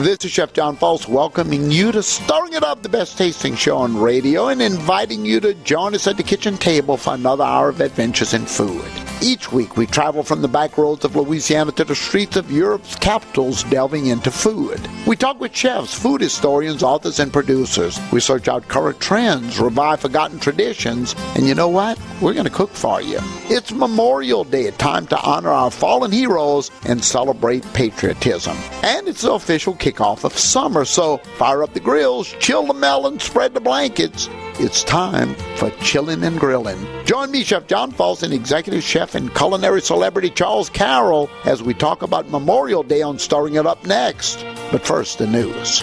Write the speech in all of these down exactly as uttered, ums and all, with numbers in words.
This is Chef John Falls welcoming you to Stirring It Up, the best tasting show on radio, and inviting you to join us at the kitchen table for another hour of adventures in food. Each week, we travel from the back roads of Louisiana to the streets of Europe's capitals, delving into food. We talk with chefs, food historians, authors, and producers. We search out current trends, revive forgotten traditions, and you know what? We're going to cook for you. It's Memorial Day, a time to honor our fallen heroes and celebrate patriotism. And it's the official kickoff of summer, so fire up the grills, chill the melons, spread the blankets. It's time for chilling and grilling. Join me, Chef John Falls, and executive chef and culinary celebrity Charles Carroll, as we talk about Memorial Day on Stirring It Up next. But first, the news.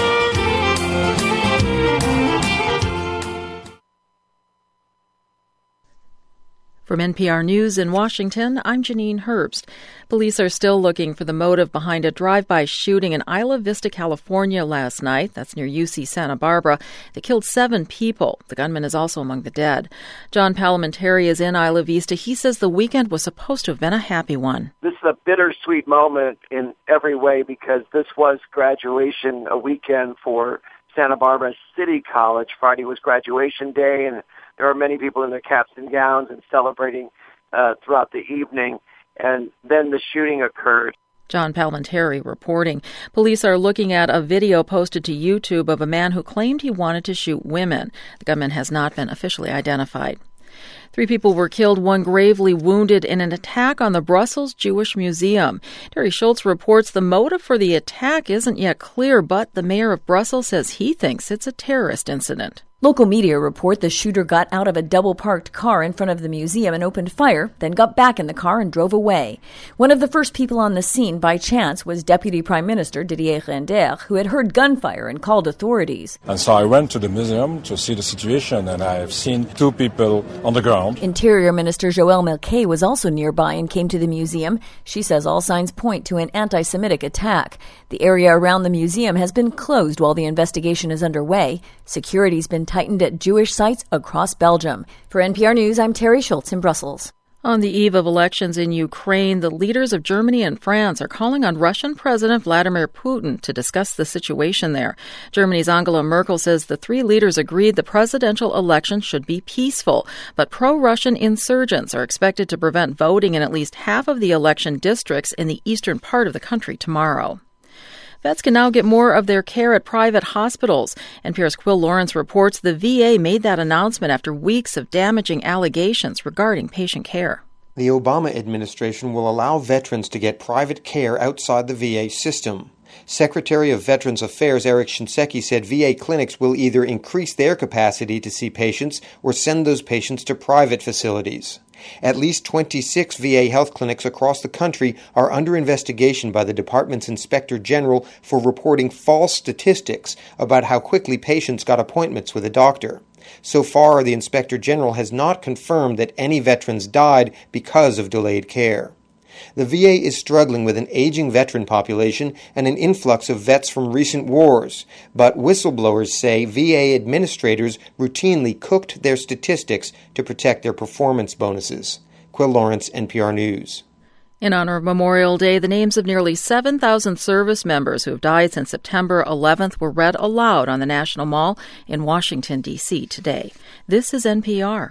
From N P R News in Washington, I'm Janine Herbst. Police are still looking for the motive behind a drive-by shooting in Isla Vista, California last night. That's near U C Santa Barbara. They killed seven people. The gunman is also among the dead. John Parlamentary is in Isla Vista. He says the weekend was supposed to have been a happy one. This is a bittersweet moment in every way because this was graduation, a weekend for Santa Barbara City College. Friday was graduation day, and there were many people in their caps and gowns and celebrating uh, throughout the evening. And then the shooting occurred. John Parlamentary reporting. Police are looking at a video posted to YouTube of a man who claimed he wanted to shoot women. The gunman has not been officially identified. Three people were killed, one gravely wounded in an attack on the Brussels Jewish Museum. Terry Schultz reports the motive for the attack isn't yet clear, but the mayor of Brussels says he thinks it's a terrorist incident. Local media report the shooter got out of a double-parked car in front of the museum and opened fire, then got back in the car and drove away. One of the first people on the scene, by chance, was Deputy Prime Minister Didier Reynders, who had heard gunfire and called authorities. And so I went to the museum to see the situation, and I have seen two people on the ground. Interior Minister Joëlle Milquet was also nearby and came to the museum. She says all signs point to an anti-Semitic attack. The area around the museum has been closed while the investigation is underway. Security's been tightened at Jewish sites across Belgium. For N P R News, I'm Terry Schultz in Brussels. On the eve of elections in Ukraine, the leaders of Germany and France are calling on Russian President Vladimir Putin to discuss the situation there. Germany's Angela Merkel says the three leaders agreed the presidential election should be peaceful, but pro-Russian insurgents are expected to prevent voting in at least half of the election districts in the eastern part of the country tomorrow. Vets can now get more of their care at private hospitals. N P R's Quill Lawrence reports the V A made that announcement after weeks of damaging allegations regarding patient care. The Obama administration will allow veterans to get private care outside the V A system. Secretary of Veterans Affairs Eric Shinseki said V A clinics will either increase their capacity to see patients or send those patients to private facilities. At least twenty-six V A health clinics across the country are under investigation by the department's Inspector General for reporting false statistics about how quickly patients got appointments with a doctor. So far, the Inspector General has not confirmed that any veterans died because of delayed care. The V A is struggling with an aging veteran population and an influx of vets from recent wars, but whistleblowers say V A administrators routinely cooked their statistics to protect their performance bonuses. Quill Lawrence, N P R News. In honor of Memorial Day, the names of nearly seven thousand service members who have died since September eleventh were read aloud on the National Mall in Washington, D C today. This is N P R.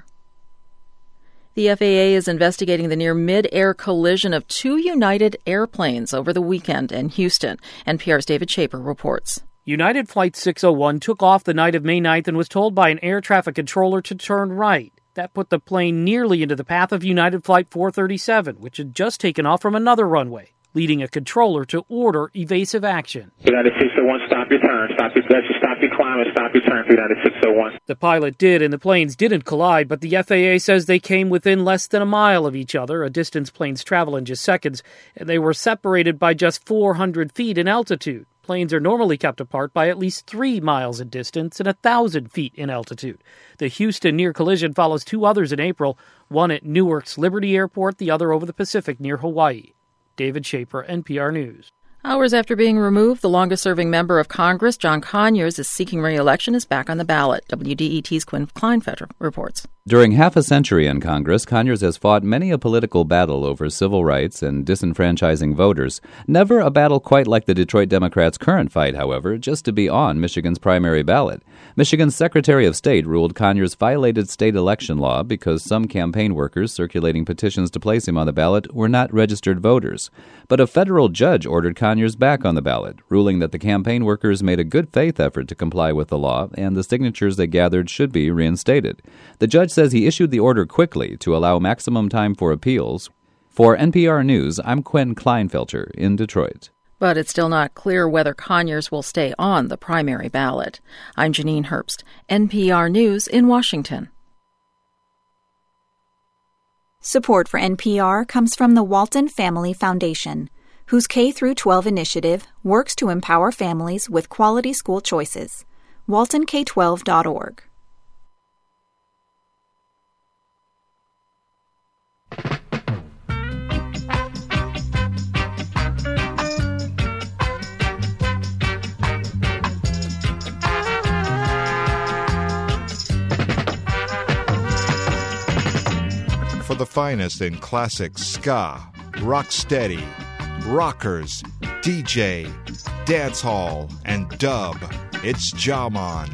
The F A A is investigating the near mid-air collision of two United airplanes over the weekend in Houston. N P R's David Shaper reports. United Flight six oh one took off the night of May ninth and was told by an air traffic controller to turn right. That put the plane nearly into the path of United Flight four thirty-seven, which had just taken off from another runway, leading a controller to order evasive action. United six oh one, stop your turn. Stop your, let's just stop your climb and stop your turn for United six oh one. The pilot did, and the planes didn't collide, but the F A A says they came within less than a mile of each other, a distance planes travel in just seconds, and they were separated by just four hundred feet in altitude. Planes are normally kept apart by at least three miles in distance and one thousand feet in altitude. The Houston near collision follows two others in April, one at Newark's Liberty Airport, the other over the Pacific near Hawaii. David Shaper, N P R News. Hours after being removed, the longest-serving member of Congress, John Conyers, is seeking re-election, is back on the ballot. W D E T's Quinn Kleinfetter reports. During half a century in Congress, Conyers has fought many a political battle over civil rights and disenfranchising voters. Never a battle quite like the Detroit Democrats' current fight, however, just to be on Michigan's primary ballot. Michigan's Secretary of State ruled Conyers violated state election law because some campaign workers circulating petitions to place him on the ballot were not registered voters. But a federal judge ordered Conyers back on the ballot, ruling that the campaign workers made a good faith effort to comply with the law and the signatures they gathered should be reinstated. The judge says he issued the order quickly to allow maximum time for appeals. For N P R News, I'm Quinn Kleinfelter in Detroit. But it's still not clear whether Conyers will stay on the primary ballot. I'm Janine Herbst, N P R News in Washington. Support for N P R comes from the Walton Family Foundation, whose K through twelve initiative works to empower families with quality school choices. walton k twelve dot org. For the finest in classic ska, rocksteady, rockers, D J, dancehall, and dub, it's Jaman.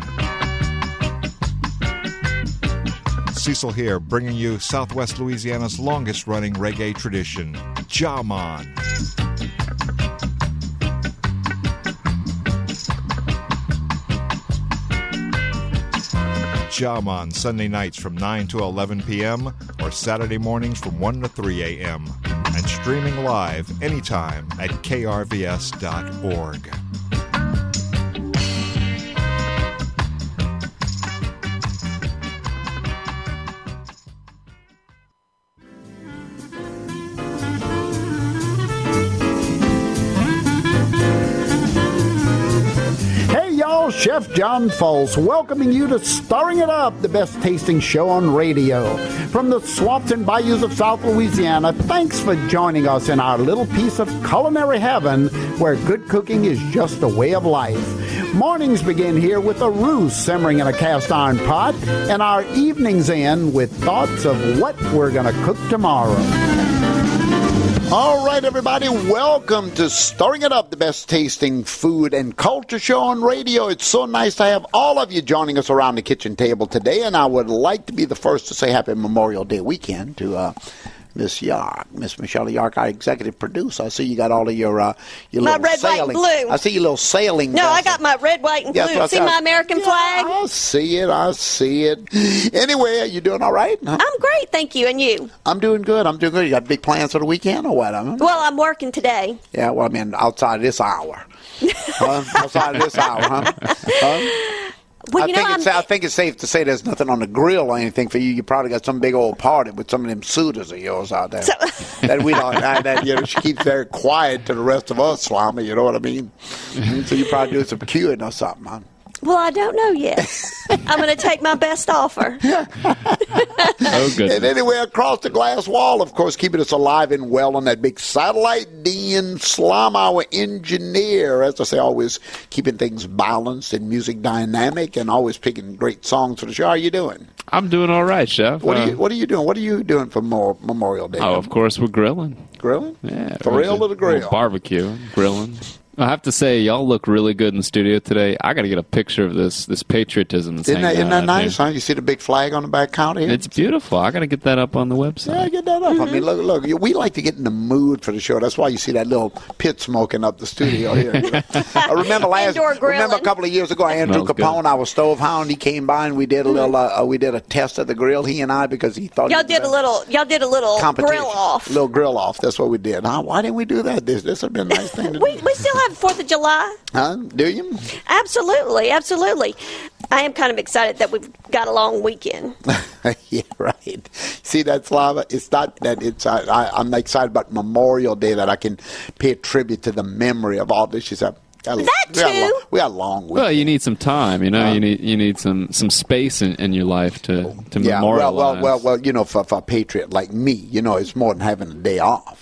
Cecil here, bringing you Southwest Louisiana's longest-running reggae tradition, Jaman. Jaman, Sunday nights from nine to eleven p.m. or Saturday mornings from one to three a.m. and streaming live anytime at k r v s dot org. Chef John Folse welcoming you to Stirring It Up, the best tasting show on radio. From the swamps and bayous of South Louisiana, thanks for joining us in our little piece of culinary heaven where good cooking is just a way of life. Mornings begin here with a roux simmering in a cast iron pot, and our evenings end with thoughts of what we're going to cook tomorrow. All right, everybody, welcome to Stirring It Up, the best tasting food and culture show on radio. It's so nice to have all of you joining us around the kitchen table today, and I would like to be the first to say happy Memorial Day weekend to uh, Miss Yark, Miss Michelle Yark, our executive producer. I see you got all of your uh, your my little red, sailing. white, and blue. I see your little sailing. No, vessel. I got my red, white, and Yes, blue. See my American yeah, flag? I see it. I see it. Anyway, are you doing all right? Huh? I'm great, thank you. And you? I'm doing good. I'm doing good. You got big plans for the weekend or what? Huh? Well, I'm working today. Yeah, well, I mean, outside of this hour. huh? Outside of this hour, huh? huh? Well, I, you think know, it's, I think it's safe to say there's nothing on the grill or anything for you. You probably got some big old party with some of them suitors of yours out there. So, that we don't, that, you know, she keeps very quiet to the rest of us, Swami, you know what I mean? So you probably do some queuing or something, huh? Well, I don't know yet. I'm going to take my best offer. Oh, good. And anyway, across the glass wall, of course, keeping us alive and well on that big satellite, Dean Slum, our engineer. As I say, always keeping things balanced and music dynamic and always picking great songs for the show. How are you doing? I'm doing all right, Chef. What, uh, are, you, what are you doing? What are you doing for more, Memorial Day? Oh, of course, we're grilling. Grilling? Yeah. For real or the grill? Barbecue, grilling. I have to say, y'all look really good in the studio today. I got to get a picture of this this patriotism that's Isn't that, hanging isn't that out nice, here. huh? You see the big flag on the back counter here? It's beautiful. I got to get that up on the website. Yeah, get that up. Mm-hmm. I mean, look, look. We like to get in the mood for the show. That's why you see that little pit smoking up the studio here. You know? I remember last. Remember a couple of years ago, Andrew Capone, our stove hound. He came by and we did a little. Uh, we did a test of the grill. He and I, because he thought y'all he did a little. Y'all did a little grill off. Little grill off. That's what we did. Huh? Why didn't we do that? This this would have been a nice thing to we, do. We still have Fourth of July. Huh? Do you? Absolutely, absolutely. I am kind of excited that we've got a long weekend. Yeah, right. See that, Slava? It's not that it's. I, I, I'm excited about Memorial Day that I can pay a tribute to the memory of all this. She said, that we too. Got long, we got a long weekend. Well, you need some time, you know. Uh, you need you need some, some space in, in your life to to yeah, memorialize. well, well, well, well. You know, for, for a patriot like me, you know, it's more than having a day off. It's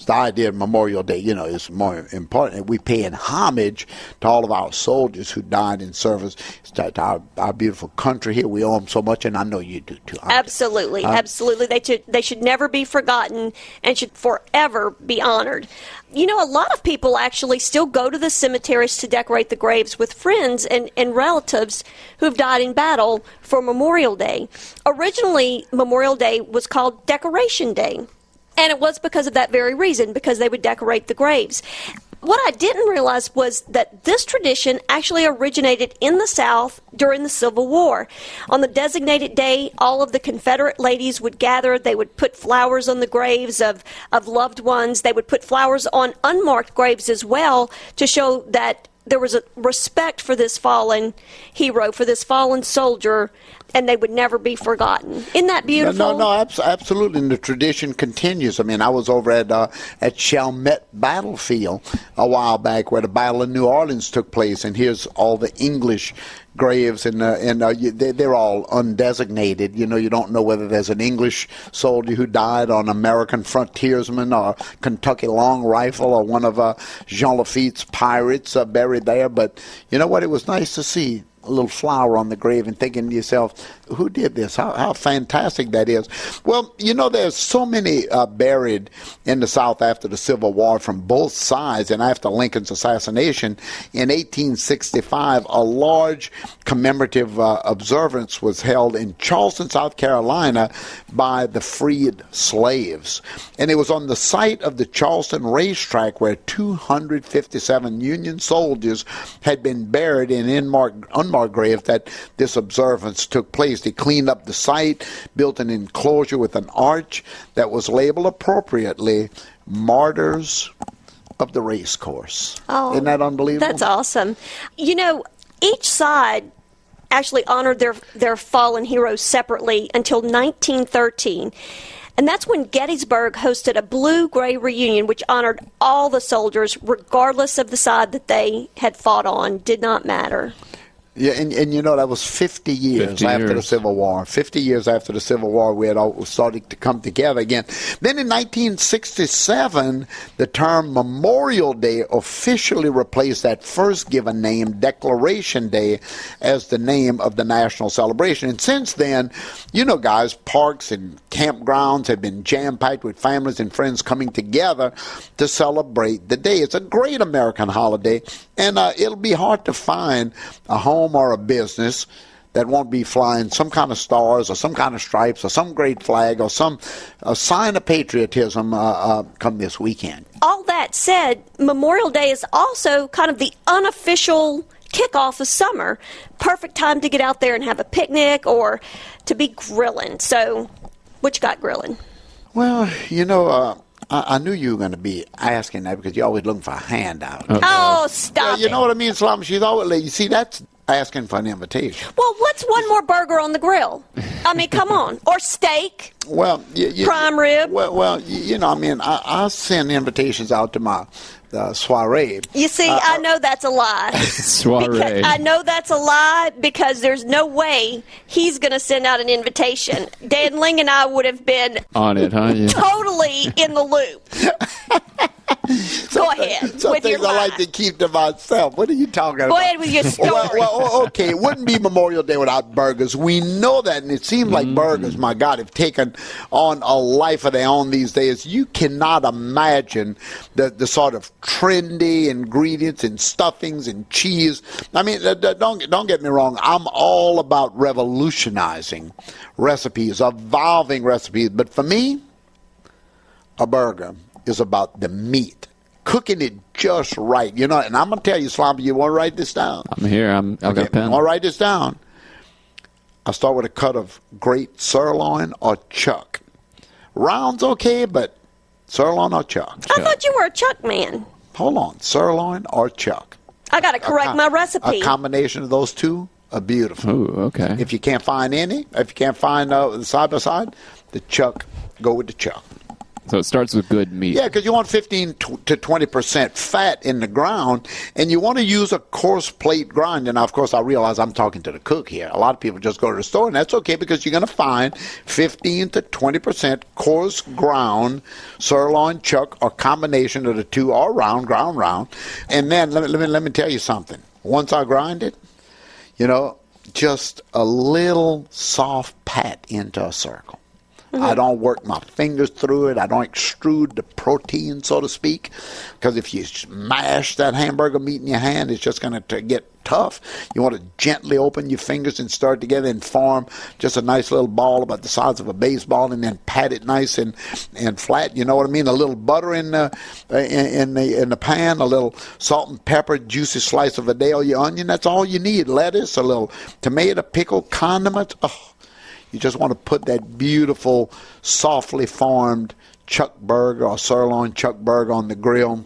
the idea of Memorial Day, you know, is more important. We pay in homage to all of our soldiers who died in service to our, our beautiful country here. We owe them so much, and I know you do too. Absolutely, um, absolutely. They should, they should never be forgotten and should forever be honored. You know, a lot of people actually still go to the cemeteries to decorate the graves with friends and, and relatives who have died in battle for Memorial Day. Originally, Memorial Day was called Decoration Day, and it was because of that very reason, because they would decorate the graves. What I didn't realize was that this tradition actually originated in the South during the Civil War. On the designated day, all of the Confederate ladies would gather. They would put flowers on the graves of, of loved ones. They would put flowers on unmarked graves as well to show that there was a respect for this fallen hero, for this fallen soldier, and they would never be forgotten. Isn't that beautiful? No, no, no abs- absolutely. And the tradition continues. I mean, I was over at uh, at Chalmette Battlefield a while back where the Battle of New Orleans took place, and here's all the English graves, and uh, and uh, you, they, they're all undesignated. You know, you don't know whether there's an English soldier who died on American frontiersman or Kentucky long rifle or one of uh, Jean Lafitte's pirates uh, buried there. But you know what? It was nice to see a little flower on the grave and thinking to yourself, who did this? How, how fantastic that is. Well, you know, there's so many uh, buried in the South after the Civil War from both sides, and after Lincoln's assassination in eighteen sixty-five, a large commemorative uh, observance was held in Charleston, South Carolina by the freed slaves. And it was on the site of the Charleston racetrack where two hundred fifty-seven Union soldiers had been buried in unmarked, unmarked graves that this observance took place. They cleaned up the site, built an enclosure with an arch that was labeled appropriately Martyrs of the Racecourse. Oh, isn't that unbelievable? That's awesome. You know, each side actually honored their, their fallen heroes separately until nineteen thirteen. And that's when Gettysburg hosted a blue-gray reunion, which honored all the soldiers, regardless of the side that they had fought on. Did not matter. Yeah, and, and you know, that was fifty years fifty after years. the Civil War. fifty years after the Civil War, we had all started to come together again. Then in nineteen sixty-seven, the term Memorial Day officially replaced that first given name, Declaration Day, as the name of the national celebration. And since then, you know, guys, parks and campgrounds have been jam-packed with families and friends coming together to celebrate the day. It's a great American holiday, and uh, it'll be hard to find a home or a business that won't be flying some kind of stars or some kind of stripes or some great flag or some uh, sign of patriotism uh, uh, come this weekend. All that said, Memorial Day is also kind of the unofficial kickoff of summer. Perfect time to get out there and have a picnic or to be grilling. So, what you got grilling? Well, you know, uh, I, I knew you were going to be asking that because you're always looking for a handout. Oh, oh stop yeah, you it. know what I mean, Slum? She's always, you see, that's asking for an invitation. Well, what's one more burger on the grill? I mean, come on. Or steak. Well, you, you, prime rib. Well, well, you know, I mean, I, I send invitations out to my uh, soiree. You see, uh, I know that's a lie. Soiree. I know that's a lie because there's no way he's going to send out an invitation. Dan Ling and I would have been on it, huh? Yeah. Totally in the loop. Go ahead Some with things your I lie. like to keep to myself. What are you talking about? Go ahead with your story. Well, well, okay, it wouldn't be Memorial Day without burgers. We know that, and it seems like mm. burgers, my God, have taken on a life of their own these days. You cannot imagine the, the sort of trendy ingredients and stuffings and cheese. I mean, don't, don't get me wrong. I'm all about revolutionizing recipes, evolving recipes. But for me, a burger is about the meat, cooking it just right. You know, and I'm going to tell you, Sloppy, you want to write this down? I'm here. I'm, I've okay, got a pen. I want to write this down. I'll start with a cut of great sirloin or chuck. Round's okay, but sirloin or chuck? I thought you were a chuck man. Hold on. Sirloin or chuck? I got to correct a, my recipe. A combination of those two are beautiful. Ooh, okay. If you can't find any, if you can't find uh, side by side, the chuck, go with the chuck. So it starts with good meat. Yeah, because you want fifteen to twenty percent fat in the ground, and you want to use a coarse plate grind. And, of course, I realize I'm talking to the cook here. A lot of people just go to the store, and that's okay because you're going to find fifteen to twenty percent coarse ground sirloin, chuck, or combination of the two, or round, ground round. And then let me, let me, let me tell you something. Once I grind it, you know, just a little soft pat into a circle. Mm-hmm. I don't work my fingers through it. I don't extrude the protein, so to speak, because if you smash that hamburger meat in your hand, it's just going to get tough. You want to gently open your fingers and stir it together and form just a nice little ball about the size of a baseball, and then pat it nice and, and flat. You know what I mean? A little butter in the in, in the in the pan, a little salt and pepper, juicy slice of Vidalia onion. That's all you need. Lettuce, a little tomato, pickle, condiments. Oh. You just want to put that beautiful, softly formed chuck burger or sirloin chuck burger on the grill.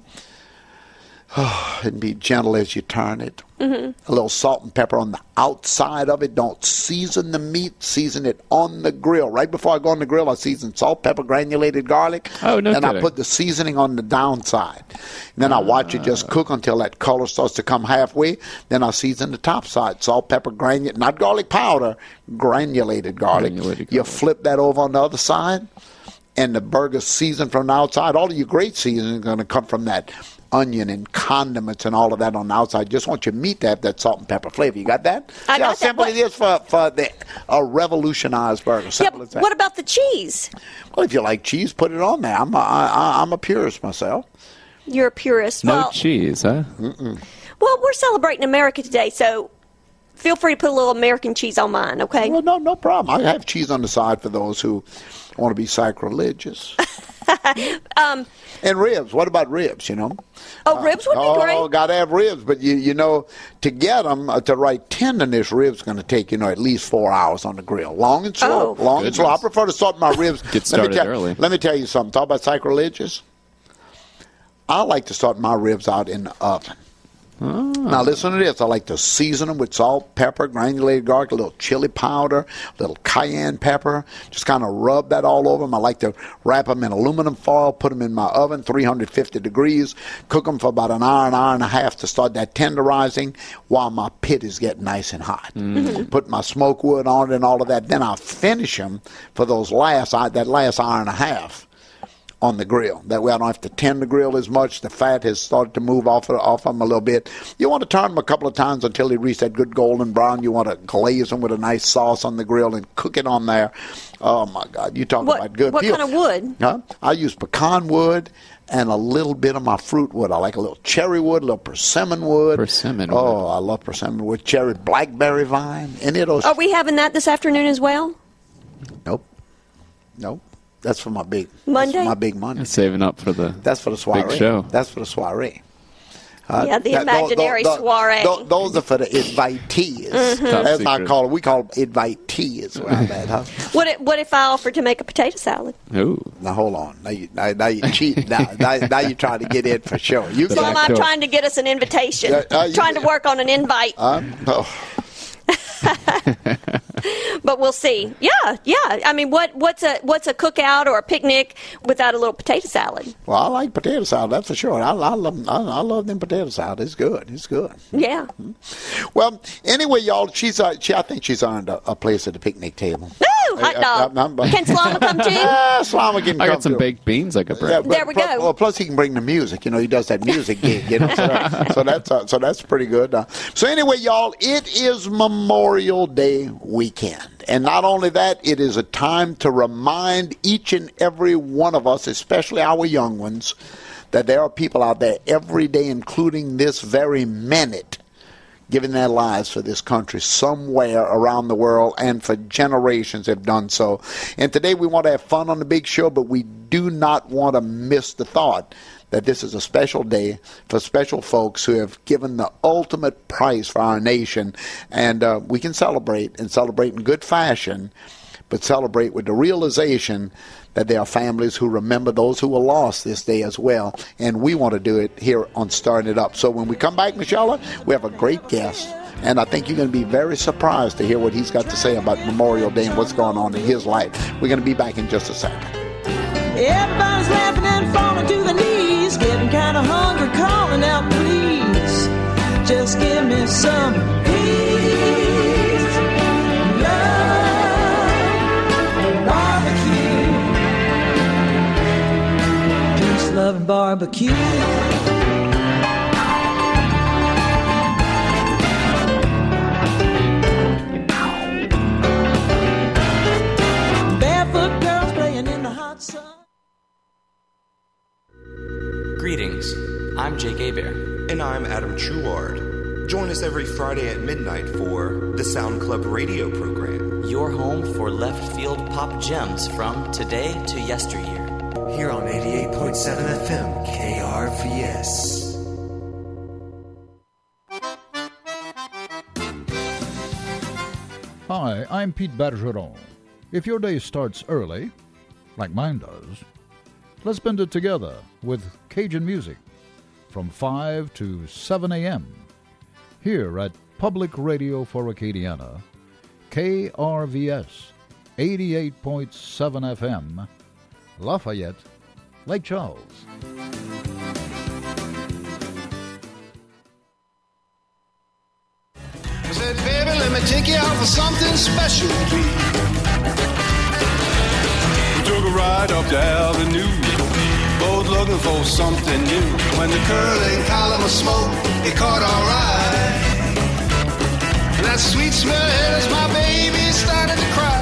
Oh, and be gentle as you turn it. Mm-hmm. A little salt and pepper on the outside of it. Don't season the meat. Season it on the grill. Right before I go on the grill, I season salt, pepper, granulated garlic. Oh, no And kidding. I put the seasoning on the downside. And then I watch it just cook until that color starts to come halfway. Then I season the top side. Salt, pepper, granulated, not garlic powder, granulated garlic. Granulated You garlic. flip that over on the other side, and the burger's seasoned from the outside. All of your great seasoning is going to come from that onion and condiments and all of that on the outside. Just want your meat to have that salt and pepper flavor. You got that? I See how got that. simple What- it is for, for the, a revolutionized burger. Yeah, Simple as that. what about the cheese? Well, if you like cheese, put it on there. I'm a, I, I'm a purist myself. You're a purist. No well, cheese, huh? Mm-mm. well, we're celebrating America today, so feel free to put a little American cheese on mine, okay? Well, no, no problem. I have cheese on the side for those who want to be sacrilegious. um, and ribs. What about ribs, you know? Oh, ribs would be oh, great. Oh, got to have ribs. But, you you know, to get them, uh, to right tenderness, ribs going to take, you know, at least four hours on the grill. Long and slow. Oh. Long Goodness. and slow. I prefer to start my ribs. Get Let me started tell- early. Let me tell you something. Talk about sacrilegious. I like to start my ribs out in the oven. Oh. Now, listen to this. I like to season them with salt, pepper, granulated garlic, a little chili powder, a little cayenne pepper. Just kind of rub that all over them. I like to wrap them in aluminum foil, put them in my oven, three hundred fifty degrees, cook them for about an hour, an hour and a half to start that tenderizing while my pit is getting nice and hot. Mm. Put my smoke wood on it and all of that. Then I'll finish them for those last, that last hour and a half on the grill. That way I don't have to tend the grill as much. The fat has started to move off of, off of them a little bit. You want to turn them a couple of times until they reach that good golden brown. You want to glaze them with a nice sauce on the grill and cook it on there. Oh, my God. You talk What, about good. what People- kind of wood? Huh? I use pecan wood and a little bit of my fruit wood. I like a little cherry wood, a little persimmon wood. Persimmon wood. Oh, I love persimmon wood. Cherry blackberry vine. Any of those. Are we having that this afternoon as well? Nope. Nope. That's for my big Monday? That's for my big Monday. Saving up for the That's for the soiree. big show. That's for the soiree. Uh, Yeah, the that- tho- imaginary tho- tho- soiree. tho- those are for the invitees. Mhm. Top As I secret. call it, we call them invitees around that, huh? What if, what if I offered to make a potato salad? Ooh. Now hold on. Now you now, now you cheat. Now, now now you trying to get in for sure. You The Mom, back I'm door. trying to get us an invitation. Uh, uh, you- trying to work on an invite, Um, oh, but we'll see. Yeah, yeah. I mean, what what's a what's a cookout or a picnic without a little potato salad? well, I like potato salad. That's for sure. I, I love I, I love them potato salad. It's good. It's good. Yeah. Well, anyway, y'all, she's uh, she. I think she's earned a, a place at the picnic table. Woo! Hot Uh, dog. uh, uh, uh, Can Slama come too? Ah, Slama can I come got some too. baked beans I could bring. Yeah, but There we plus, go. Well, plus he can bring the music. You know, he does that music gig. You know, so, that, so that's uh, so that's pretty good. Uh, so anyway, y'all, it is Memorial Day weekend, and not only that, it is a time to remind each and every one of us, especially our young ones, that there are people out there every day, including this very minute, giving their lives for this country somewhere around the world, and for generations have done so. And today we want to have fun on the big show, but we do not want to miss the thought that this is a special day for special folks who have given the ultimate price for our nation. And uh, we can celebrate, and celebrate in good fashion, but celebrate with the realization that there are families who remember those who were lost this day as well. And we want to do it here on Starting It Up. So when we come back, Michelle, we have a great guest. And I think you're going to be very surprised to hear what he's got to say about Memorial Day and what's going on in his life. We're going to be back in just a second. Everybody's laughing and falling to their knees, getting kind of hungry, calling out, please, just give me some peace, love, barbecue, peace, love, and barbecue. Greetings, I'm Jake Hebert. And I'm Adam Truard. Join us every Friday at midnight for the Sound Club radio program. Your home for left field pop gems from today to yesteryear. Here on eighty-eight point seven F M, K R V S. Hi, I'm Pete Bergeron. If your day starts early, like mine does, let's spend it together with Cajun music from five to seven a.m. here at Public Radio for Acadiana, K R V S, eighty-eight point seven F M, Lafayette, Lake Charles. I said, baby, let me take you out for something special, please. We took a ride up the avenue, both looking for something new. When the curling column of smoke, it caught our eye. And that sweet smell as my baby started to cry.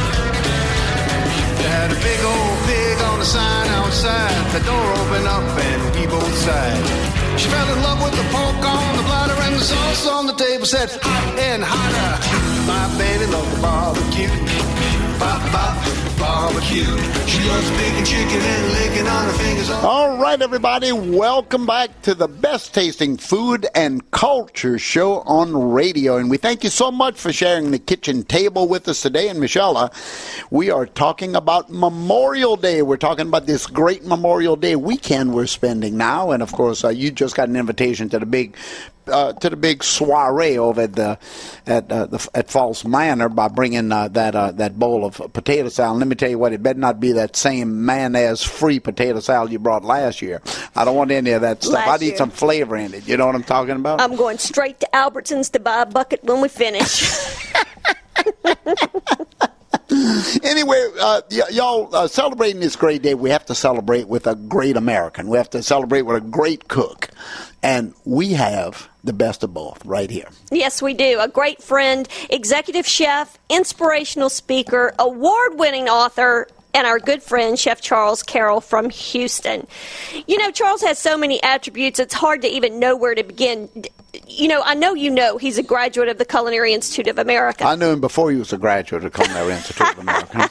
They had a big old pig on the sign outside. The door opened up and we both sighed. She fell in love with the pork on the bladder and the sauce on the table said hot and hotter. My baby loved the barbecue. Bop, bop, barbecue. She loves bacon, chicken, and licking on her fingers. All right, everybody, welcome back to the best tasting food and culture show on radio. And we thank you so much for sharing the kitchen table with us today. And Michelle, we are talking about Memorial Day. We're talking about this great Memorial Day weekend we're spending now. And, of course, uh, you just got an invitation to the big Uh, to the big soiree over at the at uh, the, at Falls Manor by bringing uh, that uh, that bowl of potato salad. Let me tell you what, it better not be that same mayonnaise free potato salad you brought last year. I don't want any of that stuff. Last I need year. some flavor in it. You know what I'm talking about? I'm going straight to Albertsons to buy a bucket when we finish. Anyway, uh, y- y'all uh, celebrating this great day, we have to celebrate with a great American. We have to celebrate with a great cook. And we have the best of both right here. Yes, we do. A great friend, executive chef, inspirational speaker, award-winning author, and our good friend, Chef Charles Carroll from Houston. You know, Charles has so many attributes, it's hard to even know where to begin. You know, I know you know he's a graduate of the Culinary Institute of America. I knew him before he was a graduate of the Culinary Institute of America.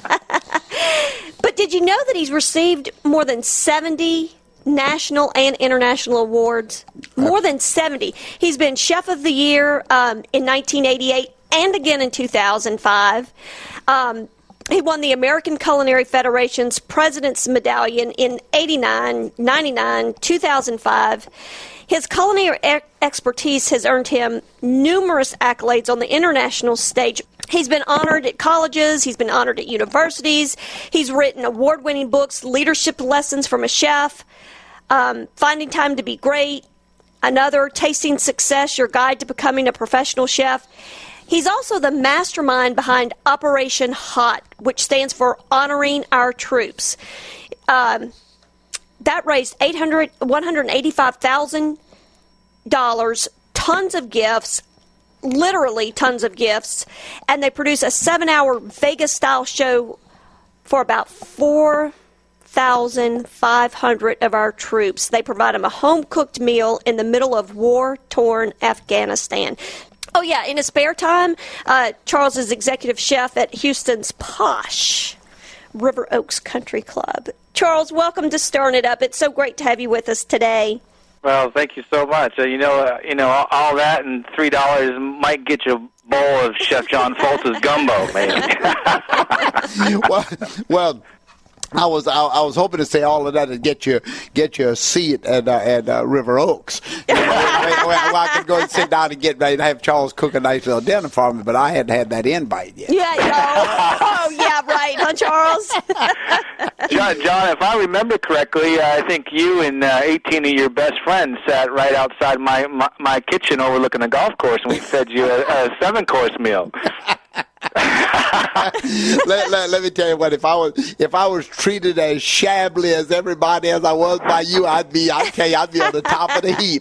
But did you know that he's received more than seventy national and international awards? More than seventy. He's been Chef of the Year um, in nineteen eighty-eight and again in two thousand five. Um, he won the American Culinary Federation's President's Medallion in eighty-nine, ninety-nine, two thousand five. His culinary e- expertise has earned him numerous accolades on the international stage. He's been honored at colleges. He's been honored at universities. He's written award-winning books, Leadership Lessons from a Chef, um, Finding Time to Be Great, another, Tasting Success, Your Guide to Becoming a Professional Chef. He's also the mastermind behind Operation HOT, which stands for Honoring Our Troops. Um, that raised eight hundred, one hundred eighty-five thousand dollars, tons of gifts, literally tons of gifts, and they produce a seven-hour Vegas-style show for about four thousand five hundred of our troops. They provide them a home-cooked meal in the middle of war-torn Afghanistan. Oh, yeah, in his spare time, uh, Charles is executive chef at Houston's posh River Oaks Country Club. Charles, welcome to Stirring It Up. It's so great to have you with us today. Well, thank you so much. Uh, you know, uh, you know, all, all that and three dollars might get you a bowl of Chef John Foltz's gumbo, maybe. well, well, I was I, I was hoping to say all of that to get you get you a seat at uh, at uh, River Oaks. You know, where, where, where I could go and sit down and get ready to have Charles cook a nice little dinner for me, but I hadn't had that invite yet. Yeah, no. Oh, yeah, right, huh, Charles? John, John, if I remember correctly, uh, I think you and uh, eighteen of your best friends sat right outside my, my, my kitchen overlooking the golf course, and we fed you a, a seven-course meal. let, let, let me tell you what, if I was if I was treated as shabbily as everybody as I was by you, I'd be I tell you I'd be on the top of the heap.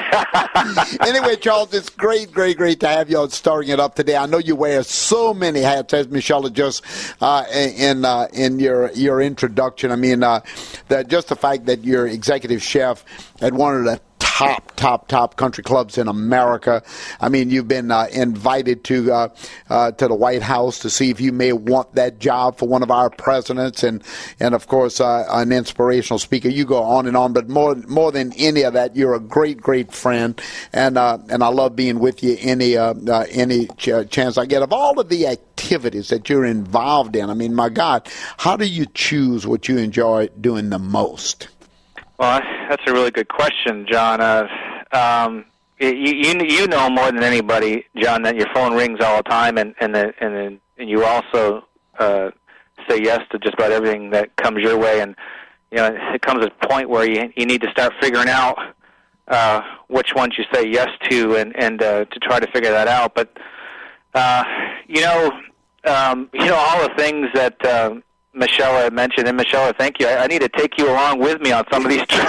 Anyway, Charles, it's great, great, great to have you on Stirring It Up today. I know you wear so many hats, as Michelle had just uh, in uh, in your your introduction. I mean, uh, the, just the fact that you're executive chef at one of the top, top, top country clubs in America. I mean, you've been uh, invited to uh, uh, to the White House to see if you may want that job for one of our presidents, and and of course uh, an inspirational speaker. You go on and on, but more more than any of that, you're a great, great friend, and uh, and I love being with you any uh, uh, any ch- chance I get. Of all of the activities that you're involved in, I mean, my God, how do you choose what you enjoy doing the most? Well, that's a really good question, John. Uh, um, you, you you know more than anybody, John, that your phone rings all the time, and and the, and, the, and you also uh, say yes to just about everything that comes your way. And you know, it comes at a point where you you need to start figuring out uh, which ones you say yes to, and and uh, to try to figure that out. But uh, you know, um, you know all the things that. Uh, Michelle had mentioned, and Michelle, thank you. I, I need to take you along with me on some of these trips.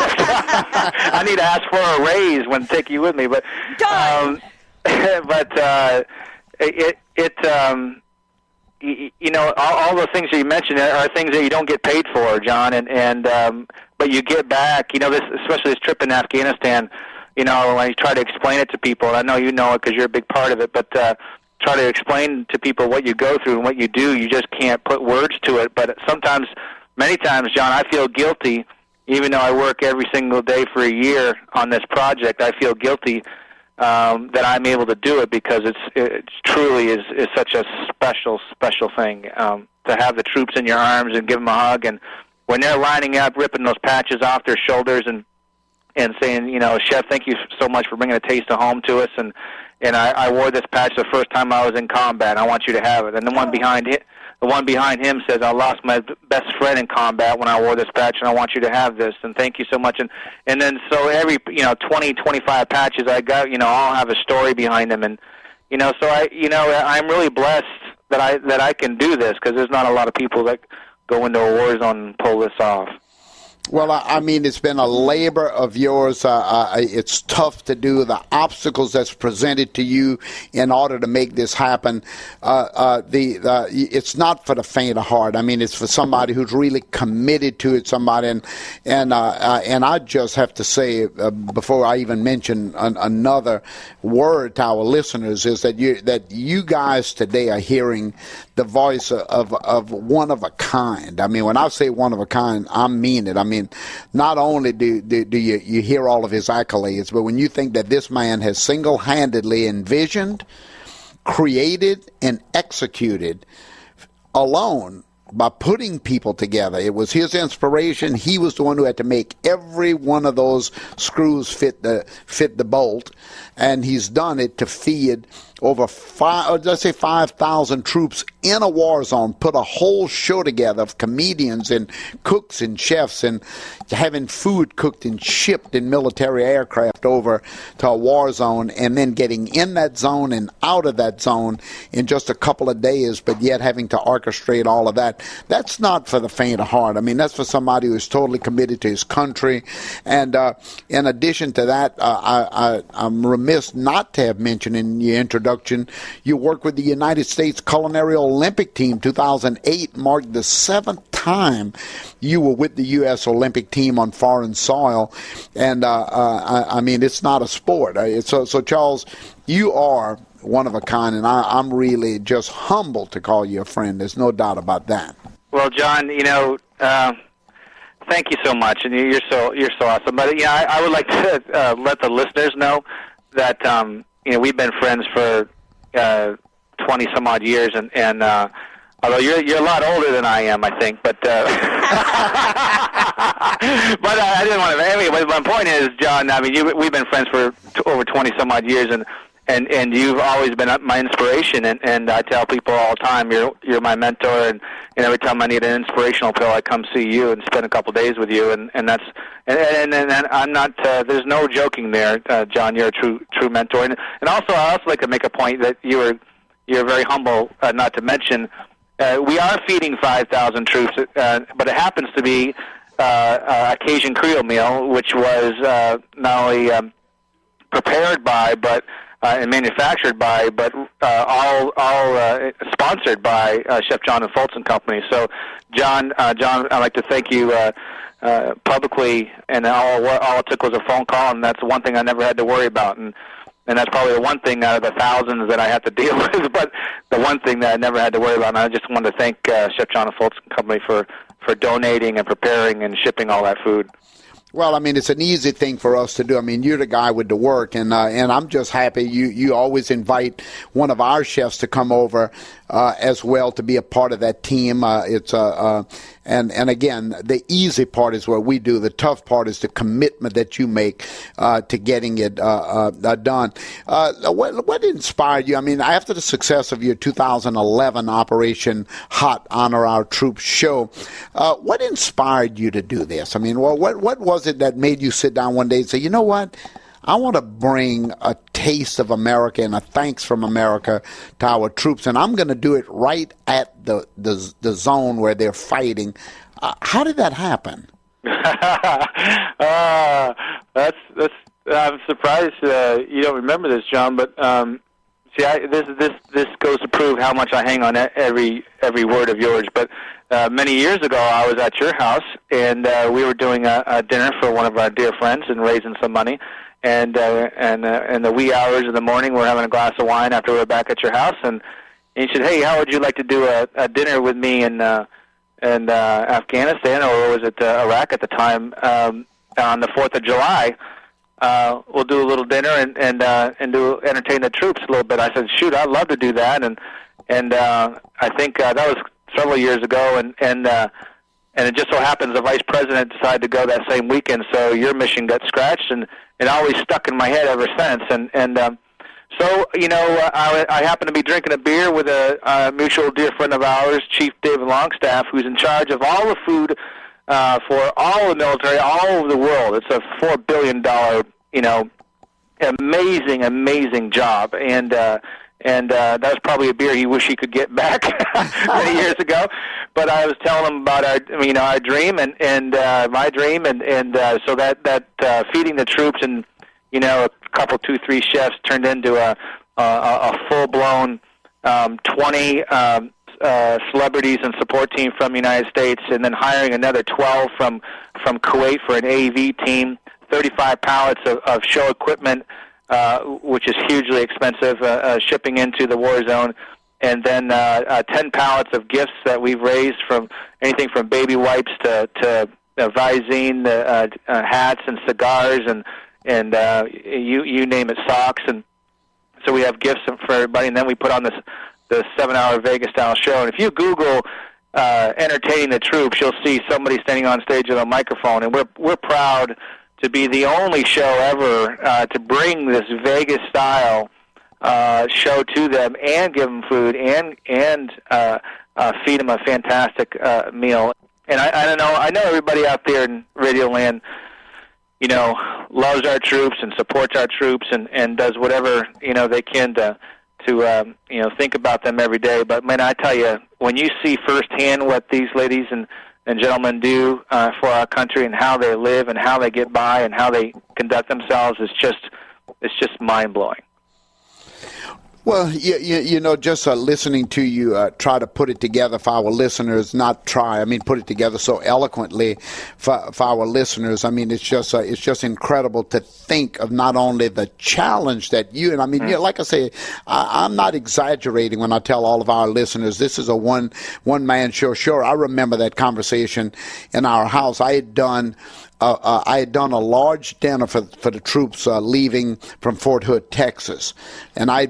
I need to ask for a raise when take you with me, but um, but uh, it it um, you, you know all, all the things that you mentioned are things that you don't get paid for, John, and and um, but you get back. You know, this especially this trip in Afghanistan. You know, when you try to explain it to people, and I know you know it because you're a big part of it, but. Uh, try to explain to people what you go through and what you do. You just can't put words to it. But sometimes, many times, John, I feel guilty, even though I work every single day for a year on this project. I feel guilty um, that I'm able to do it because it's it truly is, is such a special, special thing um, to have the troops in your arms and give them a hug. And when they're lining up, ripping those patches off their shoulders and and saying, you know, Chef, thank you so much for bringing a taste of home to us. And And I, I wore this patch the first time I was in combat. And I want you to have it. And the one behind it, the one behind him says, "I lost my best friend in combat when I wore this patch, and I want you to have this. And thank you so much." And and then so every you know twenty, twenty-five patches I got, you know, all have a story behind them. And you know, so I you know I'm really blessed that I that I can do this because there's not a lot of people that go into a war zone and pull this off. Well, I mean, it's been a labor of yours. Uh, uh, it's tough to do. The obstacles that's presented to you in order to make this happen, uh, uh, the, the it's not for the faint of heart. I mean, it's for somebody who's really committed to it. Somebody, and and uh, uh, and I just have to say uh, before I even mention an, another word to our listeners is that you that you guys today are hearing the voice of of one of a kind. I mean, when I say one of a kind, I mean it. I mean. I mean, not only do, do, do you, you hear all of his accolades, but when you think that this man has single-handedly envisioned, created, and executed alone by putting people together. It was his inspiration. He was the one who had to make every one of those screws fit the fit the bolt, and he's done it to feed over five, or let's say five thousand troops in a war zone, put a whole show together of comedians and cooks and chefs and having food cooked and shipped in military aircraft over to a war zone and then getting in that zone and out of that zone in just a couple of days, but yet having to orchestrate all of that. That's not for the faint of heart. I mean, that's for somebody who's totally committed to his country. And uh, in addition to that, uh, I, I, I'm remiss not to have mentioned in your introduction, you work with the United States Culinary Olympic Team. two thousand eight marked the seventh time you were with the U S Olympic team on foreign soil. And, uh, uh, I, I mean, it's not a sport. Uh, so, so, Charles, you are one of a kind, and I, I'm really just humbled to call you a friend. There's no doubt about that. Well, John, you know, uh, thank you so much, and you're so you're so awesome. But yeah, I, I would like to uh, let the listeners know that um, you know we've been friends for uh, twenty some odd years, and and uh, although you're you're a lot older than I am, I think, but uh, but uh, I didn't want to. Anyway, my point is, John, I mean, you, we've been friends for t- over twenty some odd years, and. and and you've always been my inspiration. And, and I tell people all the time, you're you're my mentor. And, and every time I need an inspirational pill, I come see you and spend a couple days with you. And, and that's and, and and and I'm not. Uh, there's no joking there, uh, John. You're a true true mentor. And, and also, I also like to make a point that you were you're very humble. Uh, not to mention, uh, we are feeding five thousand troops, uh, but it happens to be uh, a Cajun Creole meal, which was uh, not only um, prepared by, but uh, and manufactured by, but uh, all all uh, sponsored by uh, Chef John and Foltz and Company. So, John, uh, John, I'd like to thank you uh, uh, publicly. And all all it took was a phone call, and that's one thing I never had to worry about. And and that's probably the one thing out of the thousands that I have to deal with, but the one thing that I never had to worry about. And I just wanted to thank uh, Chef John and Foltz and Company for for donating and preparing and shipping all that food. Well, I mean, it's an easy thing for us to do. I mean, you're the guy with the work, and uh, and I'm just happy you, you always invite one of our chefs to come over uh, as well to be a part of that team. Uh, it's uh, uh, and and again, the easy part is what we do. The tough part is the commitment that you make uh, to getting it uh, uh, done. Uh, what what inspired you? I mean, after the success of your two thousand eleven Operation Hot Honor Our Troops show, uh, what inspired you to do this? I mean, well, what what was it that made you sit down one day and say, you know what, I want to bring a taste of America and a thanks from America to our troops, and I'm going to do it right at the the, the zone where they're fighting. Uh, how did that happen? uh, that's that's. I'm surprised uh, you don't remember this, John. But um, see, I, this this this goes to prove how much I hang on every every word of yours. But Uh, many years ago, I was at your house, and uh, we were doing a, a dinner for one of our dear friends and raising some money. And uh, and uh, in the wee hours of the morning, we're having a glass of wine after we were back at your house. And, and he said, "Hey, how would you like to do a, a dinner with me in uh, in uh, Afghanistan, or was it uh, Iraq at the time, um, on the Fourth of July? Uh, we'll do a little dinner and and uh, and do entertain the troops a little bit." I said, "Shoot, I'd love to do that." And and uh, I think uh, that was several years ago, and and uh, and it just so happens the vice president decided to go that same weekend, so your mission got scratched, and it always stuck in my head ever since. And and um, so you know, uh, I, I happened to be drinking a beer with a, a mutual dear friend of ours, Chief David Longstaff, who's in charge of all the food uh, for all the military all over the world. It's a four billion dollar, you know, amazing, amazing job, and. Uh, And uh, that was probably a beer he wished he could get back many years ago. But I was telling him about our, you know, our dream and and uh, my dream, and and uh, so that that uh, feeding the troops and you know a couple, two, three chefs turned into a a, a full blown um, twenty um, uh, celebrities and support team from the United States, and then hiring another twelve from from Kuwait for an A V team, thirty-five pallets of, of show equipment. Uh, which is hugely expensive, uh, uh, shipping into the war zone, and then uh, uh, ten pallets of gifts that we've raised from anything from baby wipes to, to uh, Visine, uh, uh, hats and cigars, and and uh, you you name it, socks, and so we have gifts for everybody, and then we put on this the seven-hour Vegas-style show. And if you Google uh, entertaining the troops, you'll see somebody standing on stage with a microphone, and we're we're proud to be the only show ever uh, to bring this Vegas-style uh, show to them and give them food and and uh, uh, feed them a fantastic uh, meal. And I, I don't know, I know everybody out there in Radio Land, you know, loves our troops and supports our troops and, and does whatever you know they can to to um, you know think about them every day. But man, I tell you, when you see firsthand what these ladies and and gentlemen do uh, for our country and how they live and how they get by and how they conduct themselves is just it's just mind blowing. Well, you, you, you know, just uh, listening to you uh, try to put it together for our listeners, not try, I mean, put it together so eloquently for, for our listeners. I mean, it's just uh, it's just incredible to think of not only the challenge that you, and I mean, mm. you know, like I say, I, I'm not exaggerating when I tell all of our listeners this is a one, one-man show. Sure, I remember that conversation in our house. I had done Uh, uh, I had done a large dinner for for the troops uh, leaving from Fort Hood, Texas, and I had been invited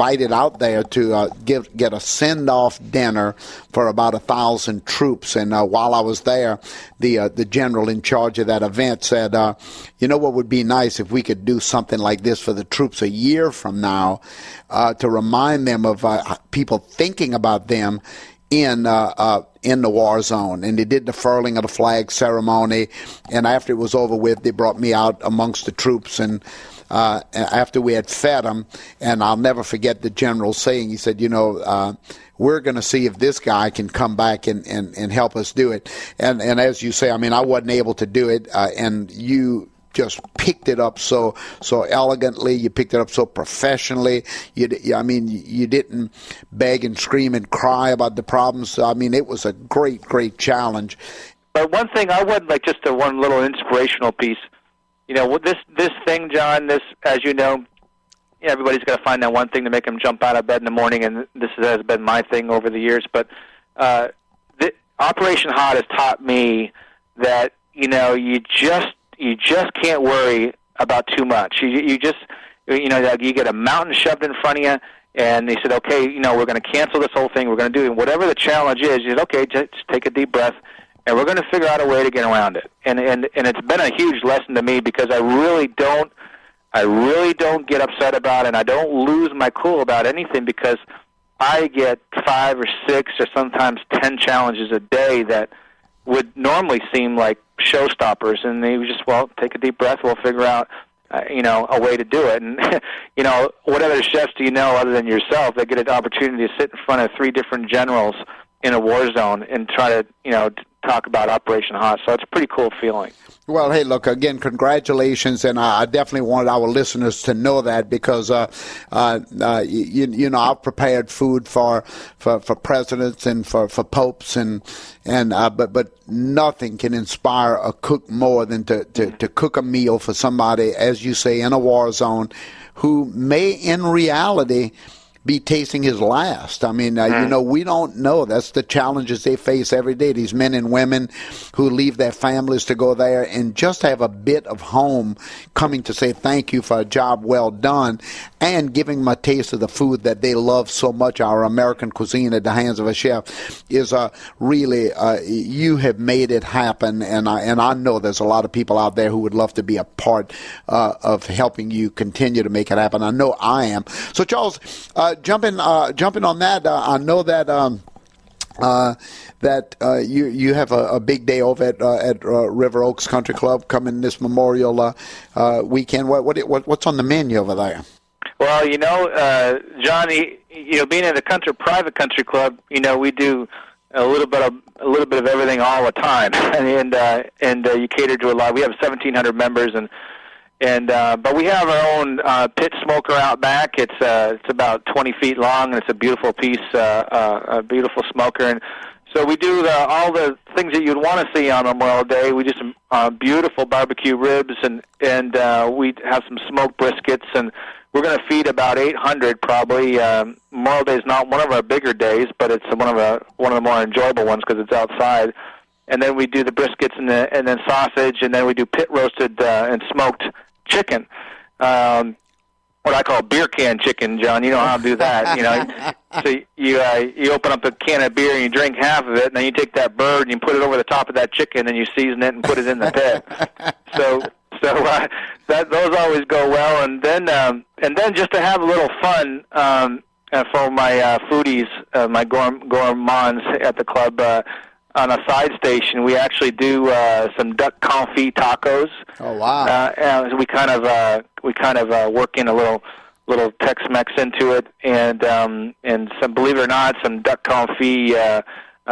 invited out there to uh, give get a send-off dinner for about a thousand troops. And uh, while I was there, the uh, the general in charge of that event said, uh, you know what would be nice if we could do something like this for the troops a year from now uh, to remind them of uh, people thinking about them in uh, uh, in the war zone. And they did the furling of the flag ceremony, and after it was over with, they brought me out amongst the troops, and uh, after we had fed them, and I'll never forget the general saying, he said, you know, uh, we're going to see if this guy can come back and, and, and help us do it. And, and as you say, I mean, I wasn't able to do it, uh, and you just picked it up so so elegantly. You picked it up so professionally. You, I mean, you didn't beg and scream and cry about the problems. I mean, it was a great, great challenge. But one thing I would like, just a one little inspirational piece. You know, this this thing, John. This, as you know, everybody's got to find that one thing to make them jump out of bed in the morning, and this has been my thing over the years. But uh, the, Operation Hot has taught me that, you know, you just You just can't worry about too much. You, you just, you know, you get a mountain shoved in front of you, and they said, okay, you know, we're going to cancel this whole thing. We're going to do it. Whatever the challenge is, you said, okay, just take a deep breath, and we're going to figure out a way to get around it. And and and it's been a huge lesson to me, because I really don't, I really don't get upset about it, and I don't lose my cool about anything, because I get five or six or sometimes ten challenges a day that would normally seem like showstoppers, and they just, well, take a deep breath, we'll figure out, uh, you know, a way to do it. And, you know, what other chefs do you know other than yourself that get an opportunity to sit in front of three different generals in a war zone and try to, you know, talk about Operation Hot? So it's a pretty cool feeling. Well, hey, look, again, congratulations, and I definitely wanted our listeners to know that, because, uh, uh, uh, you, you know, I've prepared food for for, for presidents and for, for popes, and and uh, but but nothing can inspire a cook more than to, to, to cook a meal for somebody, as you say, in a war zone, who may in reality be tasting his last. I mean, uh, you know, we don't know. That's the challenges they face every day, these men and women who leave their families to go there and just have a bit of home coming to say thank you for a job well done, and giving them a taste of the food that they love so much. Our American cuisine at the hands of a chef is uh, really, uh, you have made it happen, and I, and I know there's a lot of people out there who would love to be a part uh, of helping you continue to make it happen. I know I am. So, Charles, uh, Jumping, uh, jumping on that, uh, I know that um, uh, that uh, you you have a, a big day over at uh, at uh, River Oaks Country Club coming this Memorial uh, uh, weekend. What, what what what's on the menu over there? Well, you know, uh, Johnny, you know, being at a country private country club, you know, we do a little bit of a little bit of everything all the time, and uh, and uh, you cater to a lot. We have seventeen hundred members, and. And uh, but we have our own uh, pit smoker out back. It's uh, it's about twenty feet long, and it's a beautiful piece, uh, uh, a beautiful smoker. And so we do the, all the things that you'd want to see on Memorial Day. We do some uh, beautiful barbecue ribs, and and uh, we have some smoked briskets, and we're going to feed about eight hundred probably. Um, Memorial Day is not one of our bigger days, but it's one of a one of the more enjoyable ones because it's outside. And then we do the briskets and the and then sausage, and then we do pit roasted uh, and smoked chicken, um, what I call beer can chicken, John. You know how to do that, you know. So you uh, you open up a can of beer and you drink half of it, and then you take that bird and you put it over the top of that chicken, and you season it and put it in the pit. So so uh, that those always go well. And then um, and then just to have a little fun um, uh, for my uh, foodies, uh, my gourm- gourmands at the club. Uh, On a side station, we actually do uh, some duck confit tacos. Oh wow! Uh, and we kind of uh, we kind of uh, work in a little little Tex-Mex into it, and um, and some, believe it or not, some duck confit uh, uh,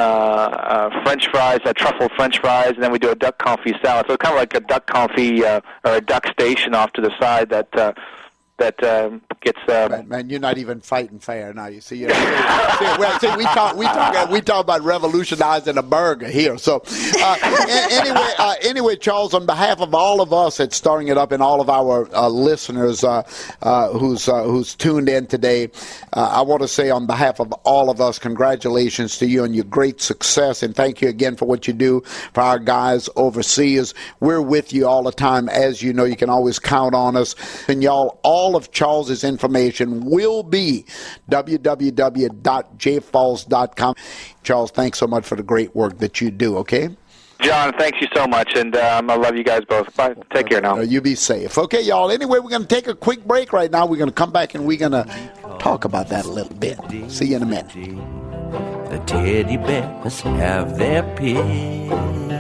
uh, French fries, uh, truffle French fries, and then we do a duck confit salad. So it's kind of like a duck confit uh, or a duck station off to the side that. Uh, That um, gets um, man, man, you're not even fighting fair now. You see, you know, see, see, well, see, we talk, we talk, we talk about revolutionizing a burger here. So, uh, anyway, uh, anyway, Charles, on behalf of all of us at Stirring It Up and all of our uh, listeners uh, uh, who's uh, who's tuned in today, uh, I want to say on behalf of all of us, congratulations to you on your great success, and thank you again for what you do for our guys overseas. We're with you all the time, as you know. You can always count on us, and y'all all. all of Charles's information will be w w w dot j falls dot com. Charles, thanks so much for the great work that you do, okay? John, thanks you so much, and um, I love you guys both. Bye. Take care now. Uh, you be safe. Okay, y'all. Anyway, we're going to take a quick break right now. We're going to come back, and we're going to talk about that a little bit. See you in a minute. The teddy bears have their picnic.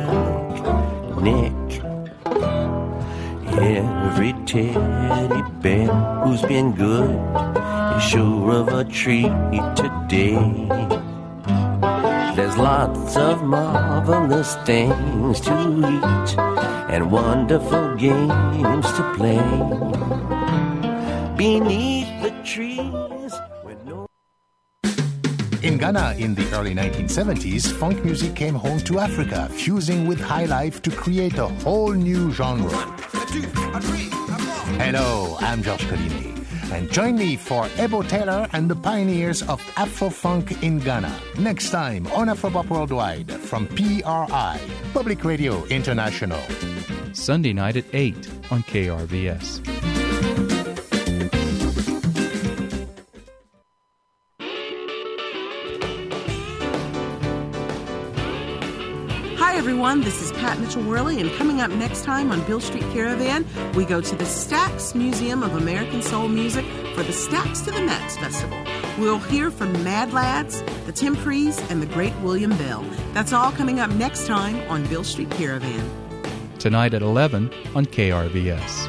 Every teddy bear who's been good is sure of a treat today. There's lots of marvelous things to eat and wonderful games to play beneath the trees. No in Ghana in the early nineteen seventies, funk music came home to Africa, fusing with high life to create a whole new genre. Hello, I'm Josh Collinet. And join me for Ebo Taylor and the pioneers of Afro-Funk in Ghana. Next time on Afro-Pop Worldwide from P R I, Public Radio International. Sunday night at eight on K R V S. Hi everyone, this is Pat Mitchell-Worley, and coming up next time on Beale Street Caravan, we go to the Stax Museum of American Soul Music for the Stax to the Max Festival. We'll hear from the Mad Lads, the Temprees, and the great William Bell. That's all coming up next time on Beale Street Caravan. Tonight at eleven on K R V S.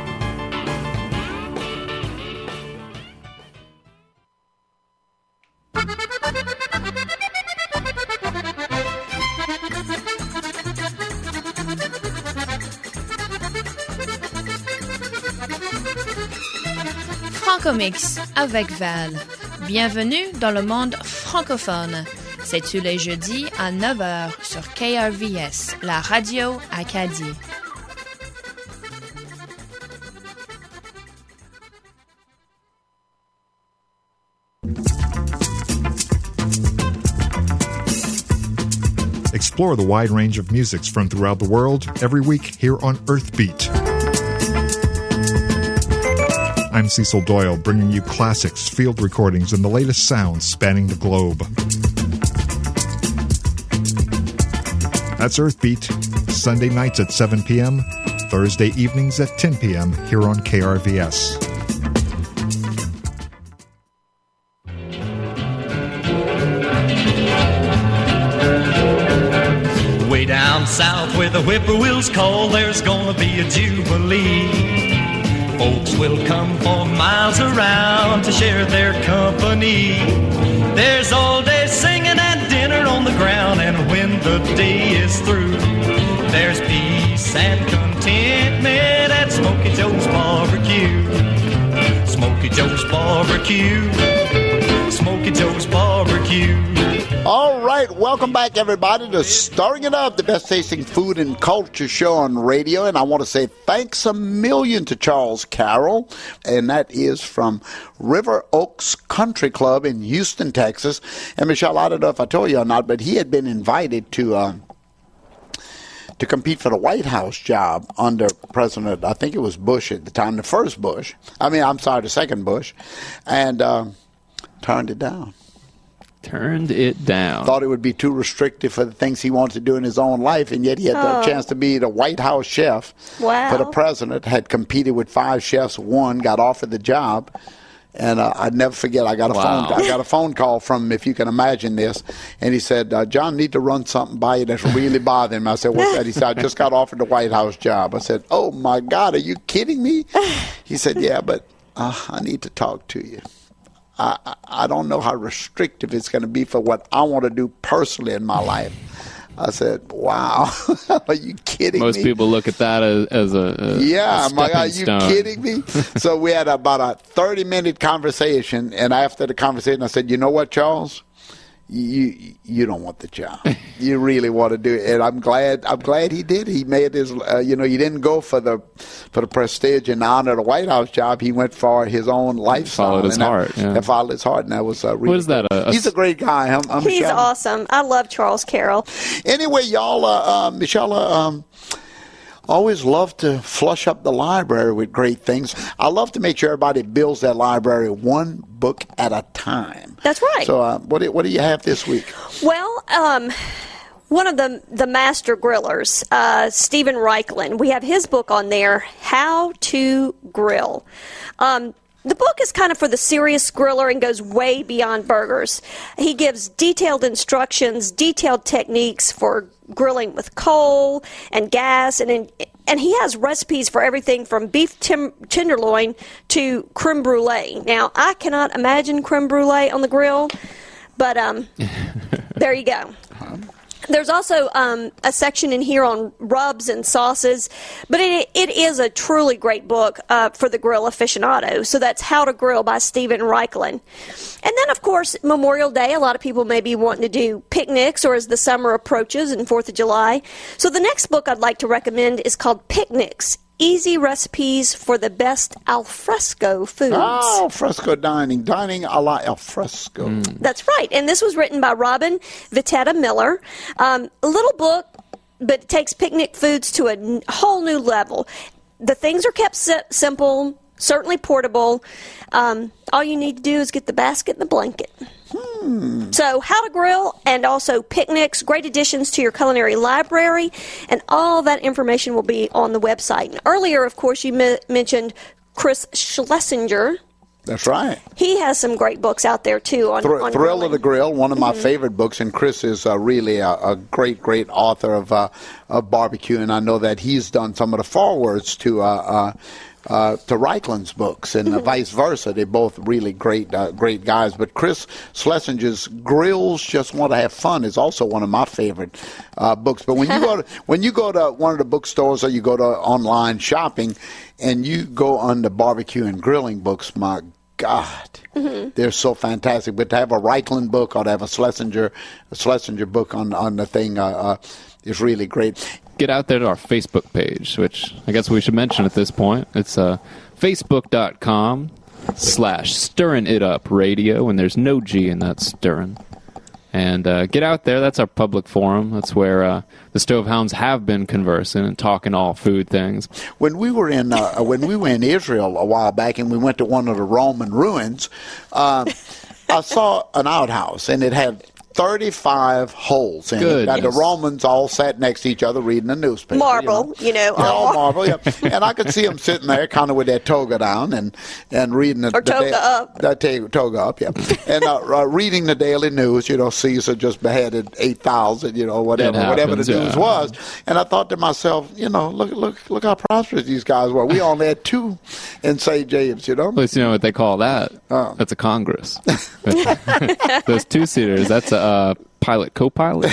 Francomix avec Val. Bienvenue dans le monde francophone. C'est tous les jeudis à neuf heures sur K R V S, la radio Acadie. Explore the wide range of musics from throughout the world every week here on Earthbeat. I'm Cecil Doyle, bringing you classics, field recordings, and the latest sounds spanning the globe. That's Earthbeat, Sunday nights at seven p.m., Thursday evenings at ten p.m. here on K R V S. Way down south where the whippoorwills call, there's gonna be a jubilee. Folks will come from miles around to share their company. There's all day singing and dinner on the ground, and when the day is through, there's peace and contentment at Smoky Joe's Barbecue. Smoky Joe's Barbecue. Smoky Joe's Barbecue. All right, welcome back, everybody, to Stirring It Up, the best tasting food and culture show on radio. And I want to say thanks a million to Charles Carroll, and that is from River Oaks Country Club in Houston, Texas. And Michelle, I don't know if I told you or not, but he had been invited to uh, to compete for the White House job under President, I think it was Bush at the time, the first Bush. I mean, I'm sorry, the second Bush, and uh, turned it down. Turned it down. Thought it would be too restrictive for the things he wanted to do in his own life, and yet he had Oh. the chance to be the White House chef Wow. for the president, had competed with five chefs, won, got offered the job. And uh, I'd never forget, I got a Wow. phone I got a phone call from him, if you can imagine this, and he said, uh, John, need to run something by you that's really bothering me. I said, what's that? He said, I just got offered the White House job. I said, oh, my God, are you kidding me? He said, yeah, but uh, I need to talk to you. I, I- I don't know how restrictive it's going to be for what I want to do personally in my life. I said, wow, are you kidding Most me? people look at that as, as a, a Yeah, a my God, are you stepping stone. kidding me? So we had about a thirty-minute conversation, and after the conversation, I said, you know what, Charles? You you don't want the job. You really want to do it, and I'm glad. I'm glad he did. He made his. Uh, you know, he didn't go for the for the prestige and honor of the White House job. He went for his own lifestyle. Followed his and that- heart, yeah. And followed his heart, and that was uh, really. What is that? A, a He's a great guy. I'm, I'm He's Michelle. awesome. I love Charles Carroll. Anyway, y'all, uh, uh, Michelle, uh, um, always love to flush up the library with great things. I love to make sure everybody builds their library one book at a time. That's right. So uh, what, do, what do you have this week? Well, um... one of the the master grillers, uh, Stephen Reichlin, we have his book on there, How to Grill. Um, the book is kind of for the serious griller and goes way beyond burgers. He gives detailed instructions, detailed techniques for grilling with coal and gas, and in, and he has recipes for everything from beef tim- tenderloin to creme brulee. Now, I cannot imagine creme brulee on the grill, but um, there you go. There's also um, a section in here on rubs and sauces, but it, it is a truly great book uh, for the grill aficionado. So that's How to Grill by Stephen Reichlin. And then, of course, Memorial Day, a lot of people may be wanting to do picnics or as the summer approaches and fourth of July. So the next book I'd like to recommend is called Picnics, Easy Recipes for the Best Alfresco Foods. Oh, alfresco dining. Dining a la alfresco. Mm. That's right. And this was written by Robin Vitetta Miller. Um, a little book, but it takes picnic foods to a n- whole new level. The things are kept si- simple, certainly portable. Um, all you need to do is get the basket and the blanket. Hmm. So, How to Grill and also Picnics, great additions to your culinary library, and all that information will be on the website. And earlier, of course, you m- mentioned Chris Schlesinger. That's right. He has some great books out there, too. On, Thr- on Thrill grilling. of the Grill, one of my Mm-hmm. favorite books, and Chris is uh, really a, a great, great author of, uh, of barbecue, and I know that he's done some of the forewords to uh, uh, uh, to Reichlin's books, and uh, vice versa. They're both really great, uh, great guys. But Chris Schlesinger's Grills Just Want to Have Fun is also one of my favorite uh, books. But when you go to when you go to one of the bookstores or you go to online shopping, and you go on the barbecue and grilling books, my God, mm-hmm. they're so fantastic. But to have a Reichlin book or to have a Schlesinger, a Schlesinger book on on the thing uh, uh, is really great. Get out there to our Facebook page, which I guess we should mention at this point. It's uh, facebook.com slash stirring it up radio, and there's no G in that stirring. And uh, get out there. That's our public forum. That's where uh, the Stovehounds have been conversing and talking all food things. When we were in uh, when we were in Israel a while back, and we went to one of the Roman ruins, uh, I saw an outhouse, and it had thirty-five holes in Good. it. Now, the Yes. Romans all sat next to each other reading the newspaper. Marble, you know. You know yeah, all marble, yeah. And I could see them sitting there kind of with their toga down and, and reading the... Or the toga da- up. The ta- toga up, yeah. And uh, uh, reading the daily news, you know, Caesar just beheaded eight thousand, you know, whatever It whatever the happens, news yeah. was. And I thought to myself, you know, look look look how prosperous these guys were. We only had two in Saint James, you know. At least you know what they call that. Oh. That's a Congress. Those two-seaters, that's a uh, pilot, co-pilot. I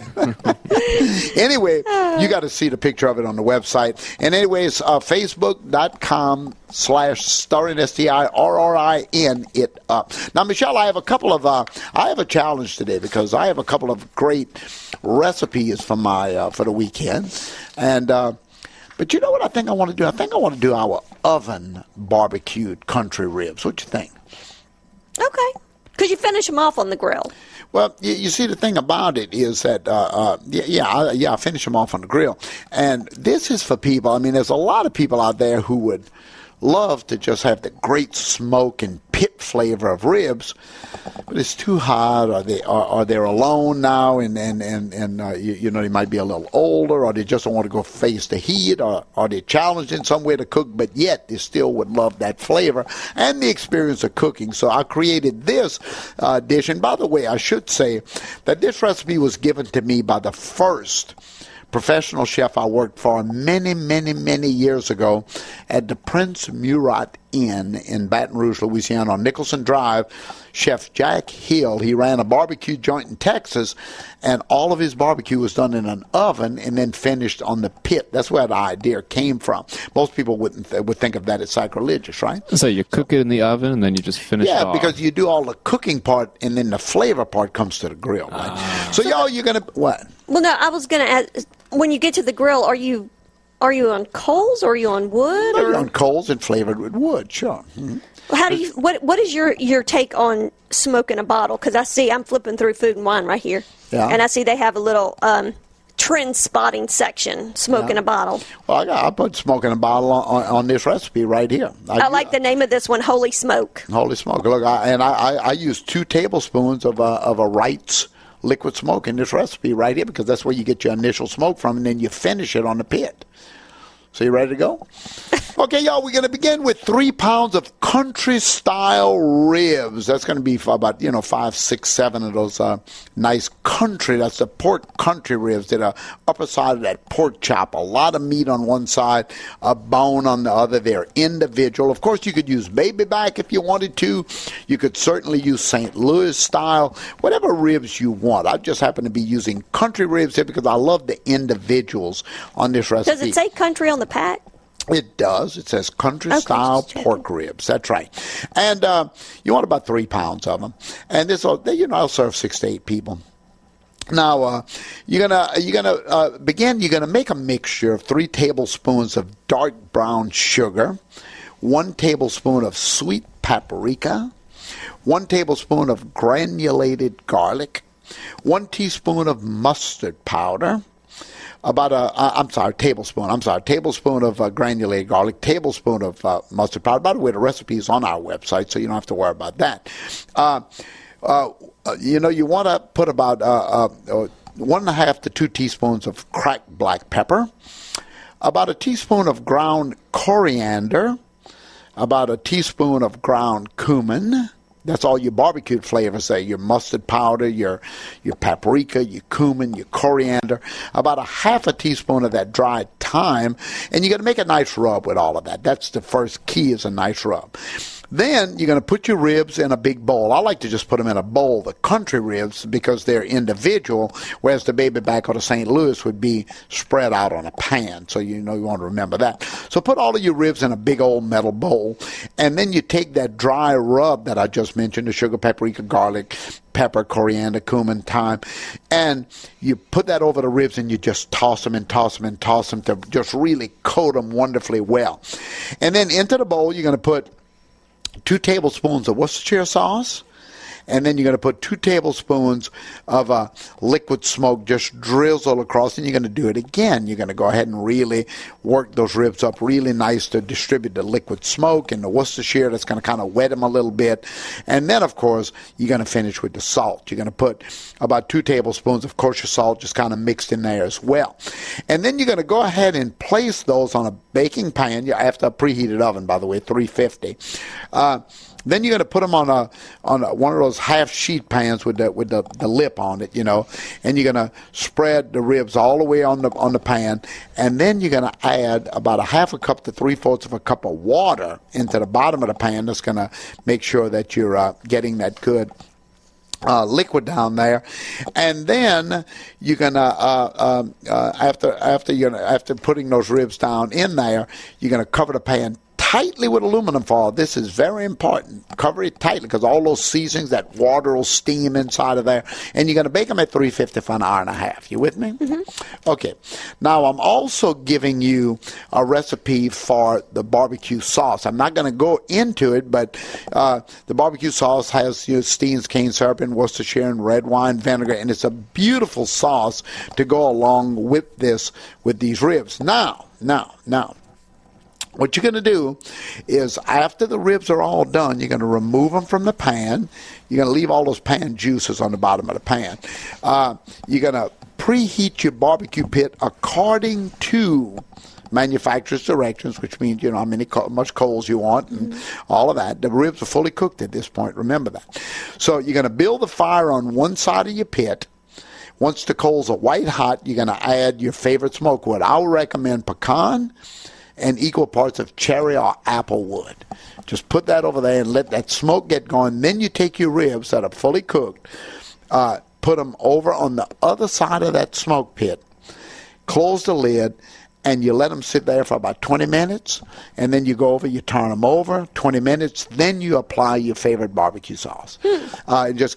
think. Anyway, you got to see the picture of it on the website. And anyways, uh, facebook.com slash stirring, S T I R R I N it up. Now, Michelle, I have a couple of, uh, I have a challenge today because I have a couple of great recipes for my, uh, for the weekend. And, uh, but you know what I think I want to do? I think I want to do our oven barbecued country ribs. What you think? Okay. Because you finish them off on the grill. Well, you, you see, the thing about it is that, uh, uh, yeah, yeah I, yeah, I finish them off on the grill. And this is for people, I mean, there's a lot of people out there who would love to just have the great smoke and pit flavor of ribs, but it's too hot, or they are, or they're alone now, and and and, and uh, you, you know, they might be a little older, or they just don't want to go face the heat, or, or they're challenged in some way to cook, but yet they still would love that flavor and the experience of cooking. So I created this uh, dish, and by the way, I should say that this recipe was given to me by the first professional chef I worked for many, many, many years ago at the Prince Murat Inn in Baton Rouge, Louisiana, on Nicholson Drive. Chef Jack Hill, he ran a barbecue joint in Texas, and all of his barbecue was done in an oven and then finished on the pit. That's where the idea came from. Most people wouldn't th- would think of that as sacrilegious, right? So you cook it in the oven, and then you just finish it Yeah, off. because you do all the cooking part, and then the flavor part comes to the grill, right? Ah. So, y'all, you're going to, what? Well, no, I was going to ask, when you get to the grill, are you are you on coals or are you on wood? Well, Or you're on coals and flavored with wood, sure. Mm-hmm. how do you what what is your, your take on smoking a bottle? Because I see I'm flipping through Food and Wine right here, Yeah. and I see they have a little um, trend spotting section, smoke Yeah. in a bottle. Well, I, got, I put smoke in a bottle on, on this recipe right here. I, I like the name of this one, Holy Smoke. Holy smoke! Look, I, and I, I, I use two tablespoons of a, of a Wright's liquid smoke in this recipe right here because that's where you get your initial smoke from, and then you finish it on the pit. So you ready to go? Okay, y'all, we're going to begin with three pounds of country-style ribs. That's going to be for about, you know, five, six, seven of those uh, nice country. That's the pork country ribs that are upper side of that pork chop. A lot of meat on one side, a bone on the other. They're individual. Of course, you could use baby back if you wanted to. You could certainly use Saint Louis style, whatever ribs you want. I just happen to be using country ribs here because I love the individuals on this recipe. Does it say country on the pack? It does. It says country Okay, style just checking. pork ribs. That's right. And uh, you want about three pounds of them. And this, will, you know, I'll serve six to eight people. Now uh, you're gonna you're gonna uh, begin. You're gonna make a mixture of three tablespoons of dark brown sugar, one tablespoon of sweet paprika, one tablespoon of granulated garlic, one teaspoon of mustard powder. About a, uh, I'm sorry, tablespoon. I'm sorry, tablespoon of uh, granulated garlic, tablespoon of uh, mustard powder. By the way, the recipe is on our website, so you don't have to worry about that. Uh, uh, you know, you want to put about uh, uh, one and a half to two teaspoons of cracked black pepper, about a teaspoon of ground coriander, about a teaspoon of ground cumin. That's all your barbecued flavors there, your mustard powder, your your paprika, your cumin, your coriander, about a half a teaspoon of that dried thyme, and you're going to make a nice rub with all of that. That's the first key, is a nice rub. Then you're going to put your ribs in a big bowl. I like to just put them in a bowl, the country ribs, because they're individual, whereas the baby back or the Saint Louis would be spread out on a pan. So you know you want to remember that. So put all of your ribs in a big old metal bowl, and then you take that dry rub that I just mentioned, the sugar, paprika, garlic, pepper, coriander, cumin, thyme, and you put that over the ribs and you just toss them and toss them and toss them to just really coat them wonderfully well. And then into the bowl you're going to put two tablespoons of Worcestershire sauce, and then you're going to put two tablespoons of uh, liquid smoke, just drizzle across, and you're going to do it again. You're going to go ahead and really work those ribs up really nice to distribute the liquid smoke and the Worcestershire. That's going to kind of wet them a little bit. And then, of course, you're going to finish with the salt. You're going to put about two tablespoons of kosher salt just kind of mixed in there as well. And then you're going to go ahead and place those on a baking pan. You have to have a preheated oven, by the way, three fifty. Uh, Then you're going to put them on a on a, one of those half sheet pans with the with the, the lip on it, you know, and you're going to spread the ribs all the way on the on the pan, and then you're going to add about a half a cup to three fourths of a cup of water into the bottom of the pan. That's going to make sure that you're uh, getting that good Uh, liquid down there, and then you're gonna uh, uh, uh, after after you after putting those ribs down in there, you're gonna cover the pan tightly with aluminum foil. This is very important. Cover it tightly because all those seasonings, that water will steam inside of there, and you're gonna bake them at three fifty for an hour and a half. You with me? Mm-hmm. Okay. Now I'm also giving you a recipe for the barbecue sauce. I'm not gonna go into it, but uh, the barbecue sauce has you know, Steen's cane syrup and Worcestershire and red wine vinegar, and it's a beautiful sauce to go along with this with these ribs. Now, now, now. What you're going to do is after the ribs are all done, you're going to remove them from the pan. You're going to leave all those pan juices on the bottom of the pan. Uh, you're going to preheat your barbecue pit according to manufacturer's directions, which means, you know, how many co- much coals you want and mm-hmm. all of that. The ribs are fully cooked at this point. Remember that. So you're going to build the fire on one side of your pit. Once the coals are white hot, you're going to add your favorite smoke wood. I would recommend pecan and equal parts of cherry or apple wood. Just put that over there and let that smoke get going. Then you take your ribs that are fully cooked, uh, put them over on the other side of that smoke pit, close the lid, and you let them sit there for about twenty minutes, and then you go over, you turn them over, twenty minutes, then you apply your favorite barbecue sauce. Hmm. Uh, and just keep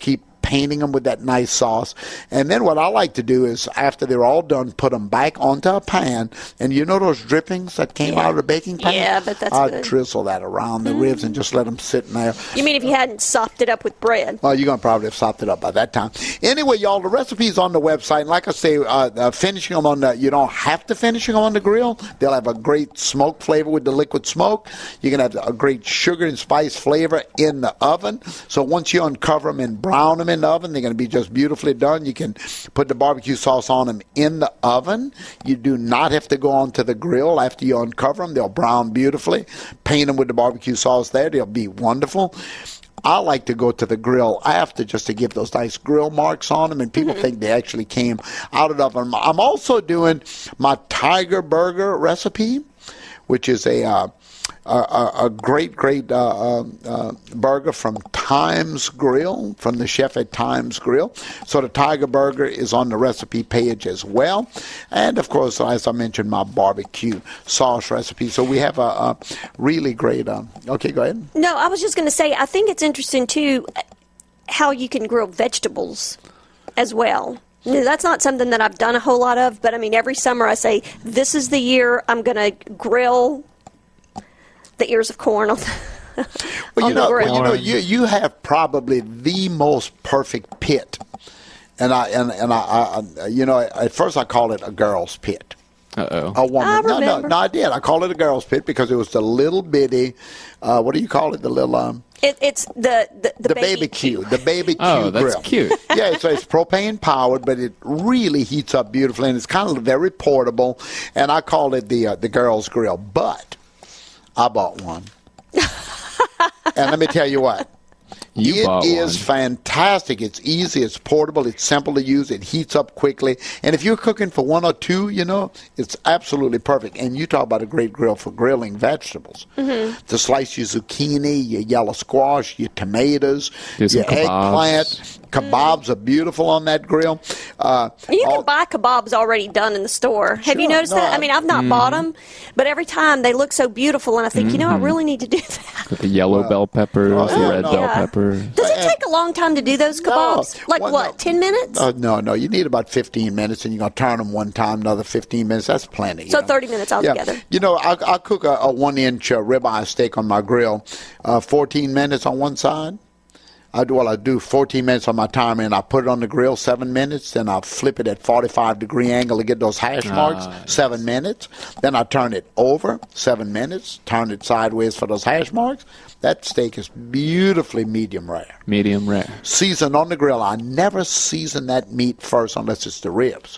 painting them with that nice sauce. And then what I like to do is, after they're all done, put them back onto a pan. And you know those drippings that came Yeah. out of the baking pan? Yeah, but that's I'll good. drizzle that around the Mm. ribs and just let them sit in there. You mean if you hadn't sopped it up with bread? Well, you're going to probably have sopped it up by that time. Anyway, y'all, the recipe's on the website. And like I say, uh, uh, finishing them on the, you don't have to finish them on the grill. They'll have a great smoke flavor with the liquid smoke. You can have a great sugar and spice flavor in the oven. So once you uncover them and brown them in the oven, they're going to be just beautifully done. You can put the barbecue sauce on them in the oven. You do not have to go onto the grill after you uncover them. They'll brown beautifully. Paint them with the barbecue sauce there. They'll be wonderful. I like to go to the grill after just to give those nice grill marks on them, and people mm-hmm. think they actually came out of the oven. I'm also doing my Tiger Burger recipe, which is a uh, a, a great, great uh, uh, uh, burger from Times Grill, from the chef at Times Grill. So the Tiger Burger is on the recipe page as well. And, of course, as I mentioned, my barbecue sauce recipe. So we have a, a really great... Um, okay, go ahead. No, I was just going to say, I think it's interesting, too, how you can grill vegetables as well. That's not something that I've done a whole lot of, but, I mean, every summer I say, this is the year I'm going to grill the ears of corn on the, well, on you know, the grill. well, you know, you you have probably the most perfect pit, and I and and I, I you know, at first I called it a girl's pit. Uh oh. A woman. I no, no, remember. no, I did. I called it a girl's pit because it was the little bitty. Uh, what do you call it? The little um. It, it's the the, the, the baby, baby Q, the baby Q Oh, that's grill. cute. Yeah, so it's propane powered, but it really heats up beautifully, and it's kind of very portable. And I called it the uh, the girls' grill, but I bought one, and let me tell you what. You it bought is one. fantastic. It's easy. It's portable. It's simple to use. It heats up quickly. And if you're cooking for one or two, you know, it's absolutely perfect. And you talk about a great grill for grilling vegetables. Mm-hmm. To slice your zucchini, your yellow squash, your tomatoes, Do some your kebabs. eggplant. Kebabs are beautiful on that grill. Uh, You can all- buy kebabs already done in the store. Have you Sure. noticed No, that? I mean, I've not Mhm. bought them, but every time they look so beautiful, and I think, you know, I Mhm. really need to do that. With the yellow bell peppers, oh, the yeah, red no. bell Yeah. pepper. Does it take a long time to do those kebabs? Like Well, what, no. ten minutes? Uh, no, no. You need about fifteen minutes, and you're going to turn them one time, another fifteen minutes. That's plenty. you So know. thirty minutes altogether. Yeah. You know, I, I cook a, a one-inch uh, ribeye steak on my grill, uh, fourteen minutes on one side. I do, well, I do fourteen minutes on my timer, and I put it on the grill seven minutes. Then I flip it at forty-five degree angle to get those hash marks, Ah, seven minutes. Then I turn it over, seven minutes. Turn it sideways for those hash marks. That steak is beautifully medium rare. Medium rare. Seasoned on the grill. I never season that meat first unless it's the ribs.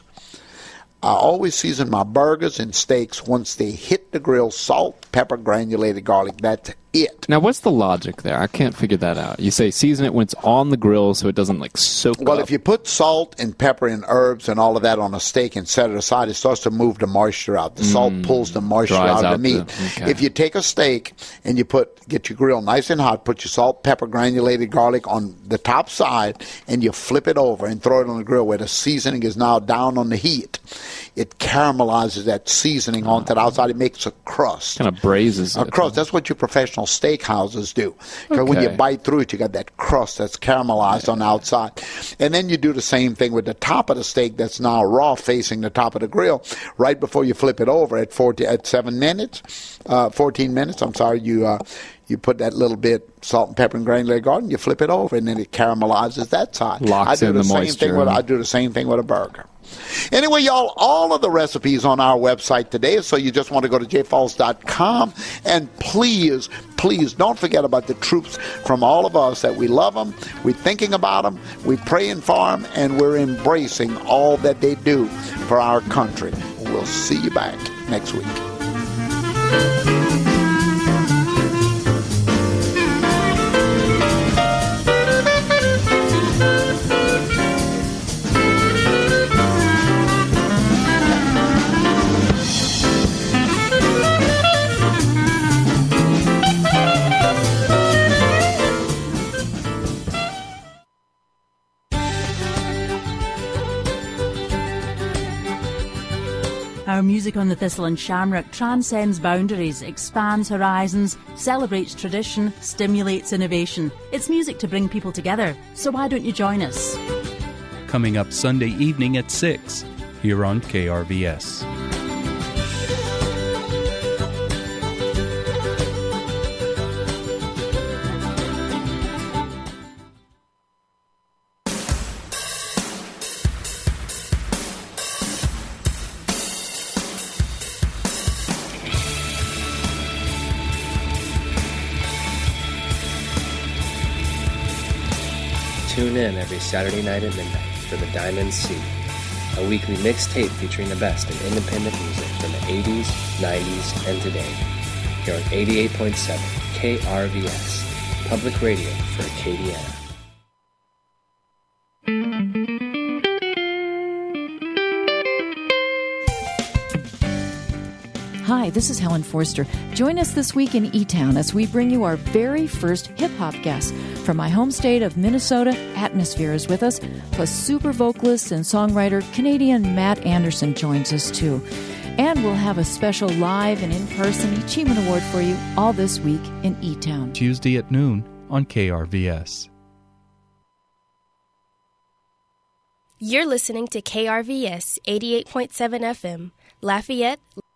I always season my burgers and steaks once they hit the grill. Salt, pepper, granulated garlic. That's it. Now, what's the logic there? I can't figure that out. You say season it when it's on the grill so it doesn't like soak Well, up. if you put salt and pepper and herbs and all of that on a steak and set it aside, it starts to move the moisture out. The salt Mm, pulls the moisture dries out of the out meat. the- okay. If you take a steak and you put get your grill nice and hot, put your salt, pepper, granulated garlic on the top side, and you flip it over and throw it on the grill where the seasoning is now down on the heat, it caramelizes that seasoning onto the outside. It makes a crust. Kind of braises A it. crust. That's what your professional steakhouses do. Because when you Okay. bite through it, you got that crust that's caramelized on the outside. And then you do the same thing with the top of the steak that's now raw facing the top of the grill. Right before you flip it over at forty, at seven minutes, uh, fourteen minutes, I'm sorry, you uh, you put that little bit salt and pepper and granulated garlic, and you flip it over, and then it caramelizes that side. Locks I do in the, the same moisture. thing with I do the same thing with a burger. Anyway, y'all, all of the recipes on our website today, so you just want to go to j falls dot com, and please, please don't forget about the troops from all of us, that we love them, we're thinking about them, we're praying for them, and we're embracing all that they do for our country. We'll see you back next week. Our music Music on the Thistle and Shamrock transcends boundaries, expands horizons, celebrates tradition, stimulates innovation. It's music to bring people together, so why don't you join us? Coming up Sunday evening at six, here on K R V S. Tune in every Saturday night at midnight for The Diamond Sea, a weekly mixtape featuring the best in independent music from the eighties, nineties, and today. Here on eighty-eight point seven K R V S, public radio for Acadiana. Hi, this is Helen Forster. Join us this week in E-Town as we bring you our very first hip-hop guest. From my home state of Minnesota, Atmosphere is with us, plus super vocalist and songwriter Canadian Matt Anderson joins us too. And we'll have a special live and in-person Achievement Award for you all this week in E-Town. Tuesday at noon on K R V S. You're listening to K R V S eighty-eight point seven F M, Lafayette,